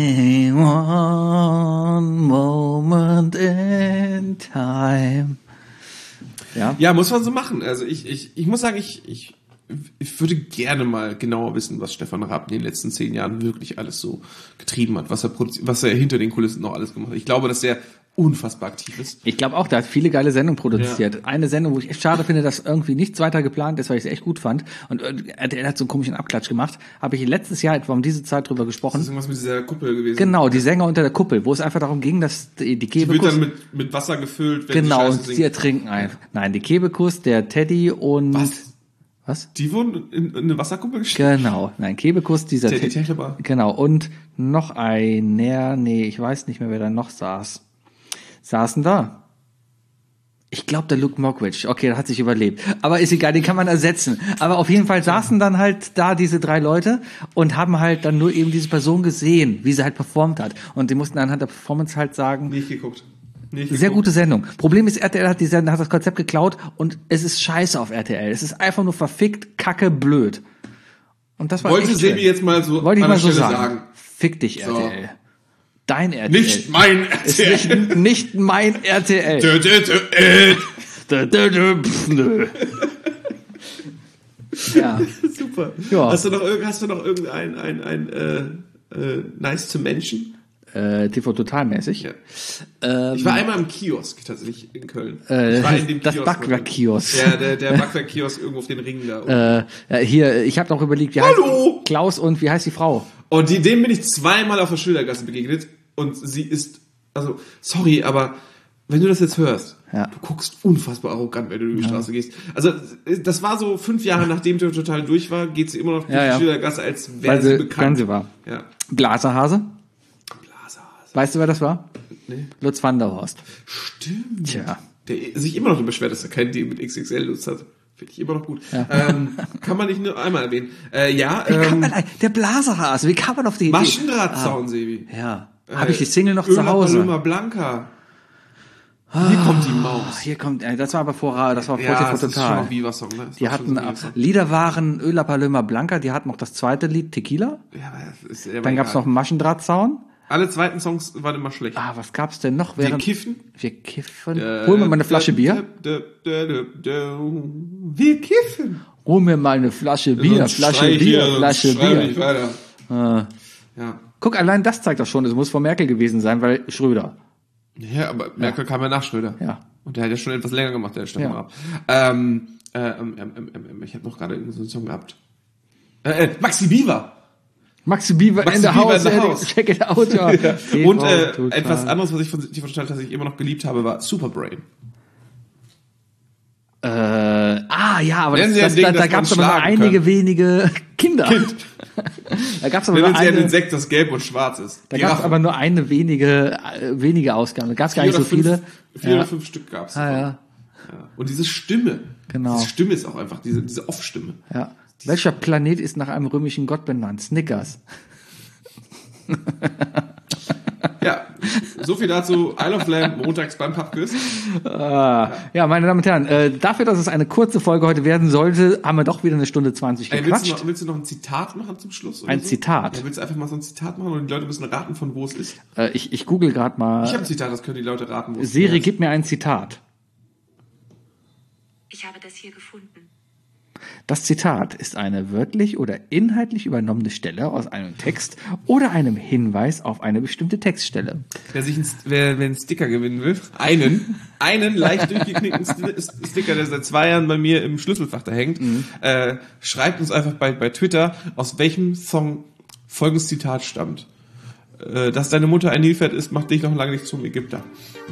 moment in time. Ja. Ja, muss man so machen. Also ich, ich, ich muss sagen, ich, ich, ich würde gerne mal genauer wissen, was Stefan Raab in den letzten zehn Jahren wirklich alles so getrieben hat, was er produzi- was er hinter den Kulissen noch alles gemacht hat. Ich glaube, dass er unfassbar aktiv ist. Ich glaube auch, der hat viele geile Sendungen produziert. Ja. Eine Sendung, wo ich echt schade finde, dass irgendwie nichts weiter geplant ist, weil ich es echt gut fand. Und er hat so einen komischen Abklatsch gemacht. Habe ich letztes Jahr etwa um diese Zeit drüber gesprochen. Das ist irgendwas mit dieser Kuppel gewesen. Genau, die Sänger unter der Kuppel, wo es einfach darum ging, dass die, die Die Kebekus... wird dann mit, mit Wasser gefüllt, wenn genau, die und Scheiße sie singen. ertrinken einfach. Nein, die Kebekus, der Teddy und... Was? Was? Die wurden in, in eine Wasserkuppel gestellt? Genau, nein, Kebekus, dieser... Teddy Te- Tecklebar. Genau, und noch einer, nee, ich weiß nicht mehr, wer da noch saß. Saßen da? Ich glaube, der Luke Mockridge. Okay, der hat sich überlebt. Aber ist egal, den kann man ersetzen. Aber auf jeden Fall saßen dann halt da diese drei Leute und haben halt dann nur eben diese Person gesehen, wie sie halt performt hat. Und die mussten anhand der Performance halt sagen, Nicht geguckt. Nicht sehr geguckt. gute Sendung. Problem ist, R T L hat, die Sendung, hat das Konzept geklaut und es ist scheiße auf R T L. Es ist einfach nur verfickt, kacke, blöd. Und das war Wollte echt Sebi schön. jetzt mal so Wollte ich an mal der so Stelle sagen. sagen. Fick dich, So. R T L. Dein R T L. Nicht mein R Ist T L. nicht, nicht mein R T L. Dö, dö, dö, äh. Dö, dö, dö, pf, nö. Ja. Super. Ja. Hast du noch, irg- hast du noch irgendein ein, ein, äh, äh, nice to mention? Äh, T V Totalmäßig. Ja. Ähm, Ich war einmal im Kiosk tatsächlich in Köln. Äh, ich war in dem das Kiosk. Backwerk-Kiosk. Ja, der, der Backwerk-Kiosk irgendwo auf den Ringen da. äh, äh, hier, ich habe noch überlegt, wie Hallo! heißt Klaus und wie heißt die Frau? Und die, dem bin ich zweimal auf der Schildergasse begegnet und sie ist, also, sorry, aber wenn du das jetzt hörst, Ja. du guckst unfassbar arrogant, wenn du über die Straße gehst. Also, das war so fünf Jahre nachdem der total durch war, geht sie immer noch durch Ja, die ja. Schildergasse, als wäre Weil sie sie bekannt. Fernseh war. Ja. Blaserhase. Blaserhase. Weißt du, wer das war? Nee. Lutz van der Horst. Stimmt. Tja. Der sich immer noch darüber beschwert, dass er keinen Deal mit X X L Lutz hat. Finde ich immer noch gut. Ja. Ähm, kann man nicht nur einmal erwähnen. Äh, ja, Wie kann ähm, man, der Blaserhase, wie kann man auf die Idee? Maschendrahtzaun, Sebi. Ja. Äh, Habe ich die Single noch zu Öla Hause? Paloma Blanca. Hier kommt die Maus. Hier kommt, äh, das war aber vor, das war vor Ja, T V das ist schon Total. noch Viva-Song, ne? Das Die war schon hatten, so ein äh, Viva-Song. Lieder waren Öla Paloma Blanca, die hatten noch das zweite Lied, Tequila. Ja, aber das ist aber Dann gab's egal. noch einen Maschendrahtzaun. Alle zweiten Songs waren immer schlecht. Ah, was gab's denn noch? Wir Während, kiffen. Wir kiffen. Hol mir mal eine Flasche Bier. Wir kiffen. Hol mir mal eine Flasche Bier, Sonst Flasche schrei ich Bier, hier, sonst Flasche schrei ich Bier. weiter. Äh, Ja. Guck, allein das zeigt doch schon, es muss von Merkel gewesen sein, weil Schröder. Ja, aber Merkel kam ja nach Schröder. Ja. Und der hat ja schon etwas länger gemacht, der Stefan Ja. Raab. Ähm, äh, ähm, ähm, ähm, ähm, ich habe noch gerade irgendeinen so einen Song gehabt. Äh, äh, Maxi Bieber. Maxi Bieber Maxi in the Bieber house, in the äh, house. check it out, ja. Ja. Und äh, Total. etwas anderes, was ich von T V Total tatsächlich immer noch geliebt habe, war Superbrain. Äh, ah, ja, aber das, Nennen Sie ein das, Ding, da, das da man gab's aber nur schlagen einige kann. wenige Kinder. Da gab's aber Nennen nur Sie ein eine, Insekt, das gelb und schwarz ist. da gab's Giraffe. aber nur eine wenige, äh, wenige Ausgaben. Da gab's gar nicht Vier so oder viele. fünf, vier ja. oder fünf Stück gab's. Ah, ja. Ja. Und diese Stimme. Genau. Diese Stimme ist auch einfach, diese, diese Off-Stimme. Ja. Welcher Planet ist nach einem römischen Gott benannt? Snickers. Ja, so viel dazu. Isle of Lamp, montags beim Pubquiz. Ah, ja, meine Damen und Herren, äh, dafür, dass es eine kurze Folge heute werden sollte, haben wir doch wieder eine Stunde zwanzig Ey, willst, du gequatscht. noch, willst du noch ein Zitat machen zum Schluss? Oder Ein so? Zitat? Ja, willst du einfach mal so ein Zitat machen und die Leute müssen raten, von wo es ist? Äh, ich, ich google gerade mal. Ich habe ein Zitat, das können die Leute raten, wo es Siri, ist. gib mir ein Zitat. Ich habe das hier gefunden. Das Zitat ist eine wörtlich oder inhaltlich übernommene Stelle aus einem Text oder einem Hinweis auf eine bestimmte Textstelle. Wer sich einen, wer, wer einen Sticker gewinnen will, einen, einen leicht durchgeknickten Sti- Sticker, der seit zwei Jahren bei mir im Schlüsselfach da hängt, mhm. äh, schreibt uns einfach bei, bei Twitter, aus welchem Song folgendes Zitat stammt. Äh, dass deine Mutter ein Nilpferd ist, macht dich noch lange nicht zum Ägypter.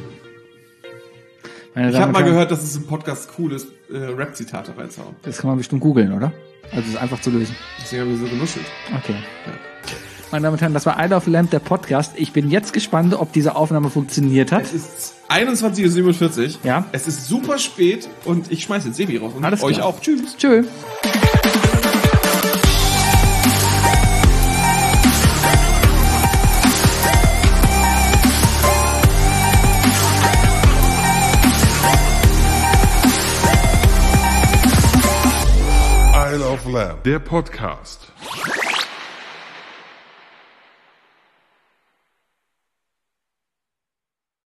Meine Ich Damen habe und mal Herren, gehört, dass es im Podcast cool ist, äh, Rap-Zitate reinzuhauen. Das kann man bestimmt googeln, oder? Also es ist einfach zu lösen. Deswegen haben wir so genuschelt. Okay. Meine Damen und Herren, das war Isle of Lamp, der Podcast. Ich bin jetzt gespannt, ob diese Aufnahme funktioniert hat. Es ist einundzwanzig Uhr siebenundvierzig. Ja. Es ist super spät und ich schmeiß jetzt Sebi raus. Und Alles euch klar. auch. Tschüss. Tschö. Isle of Lamp, der Podcast.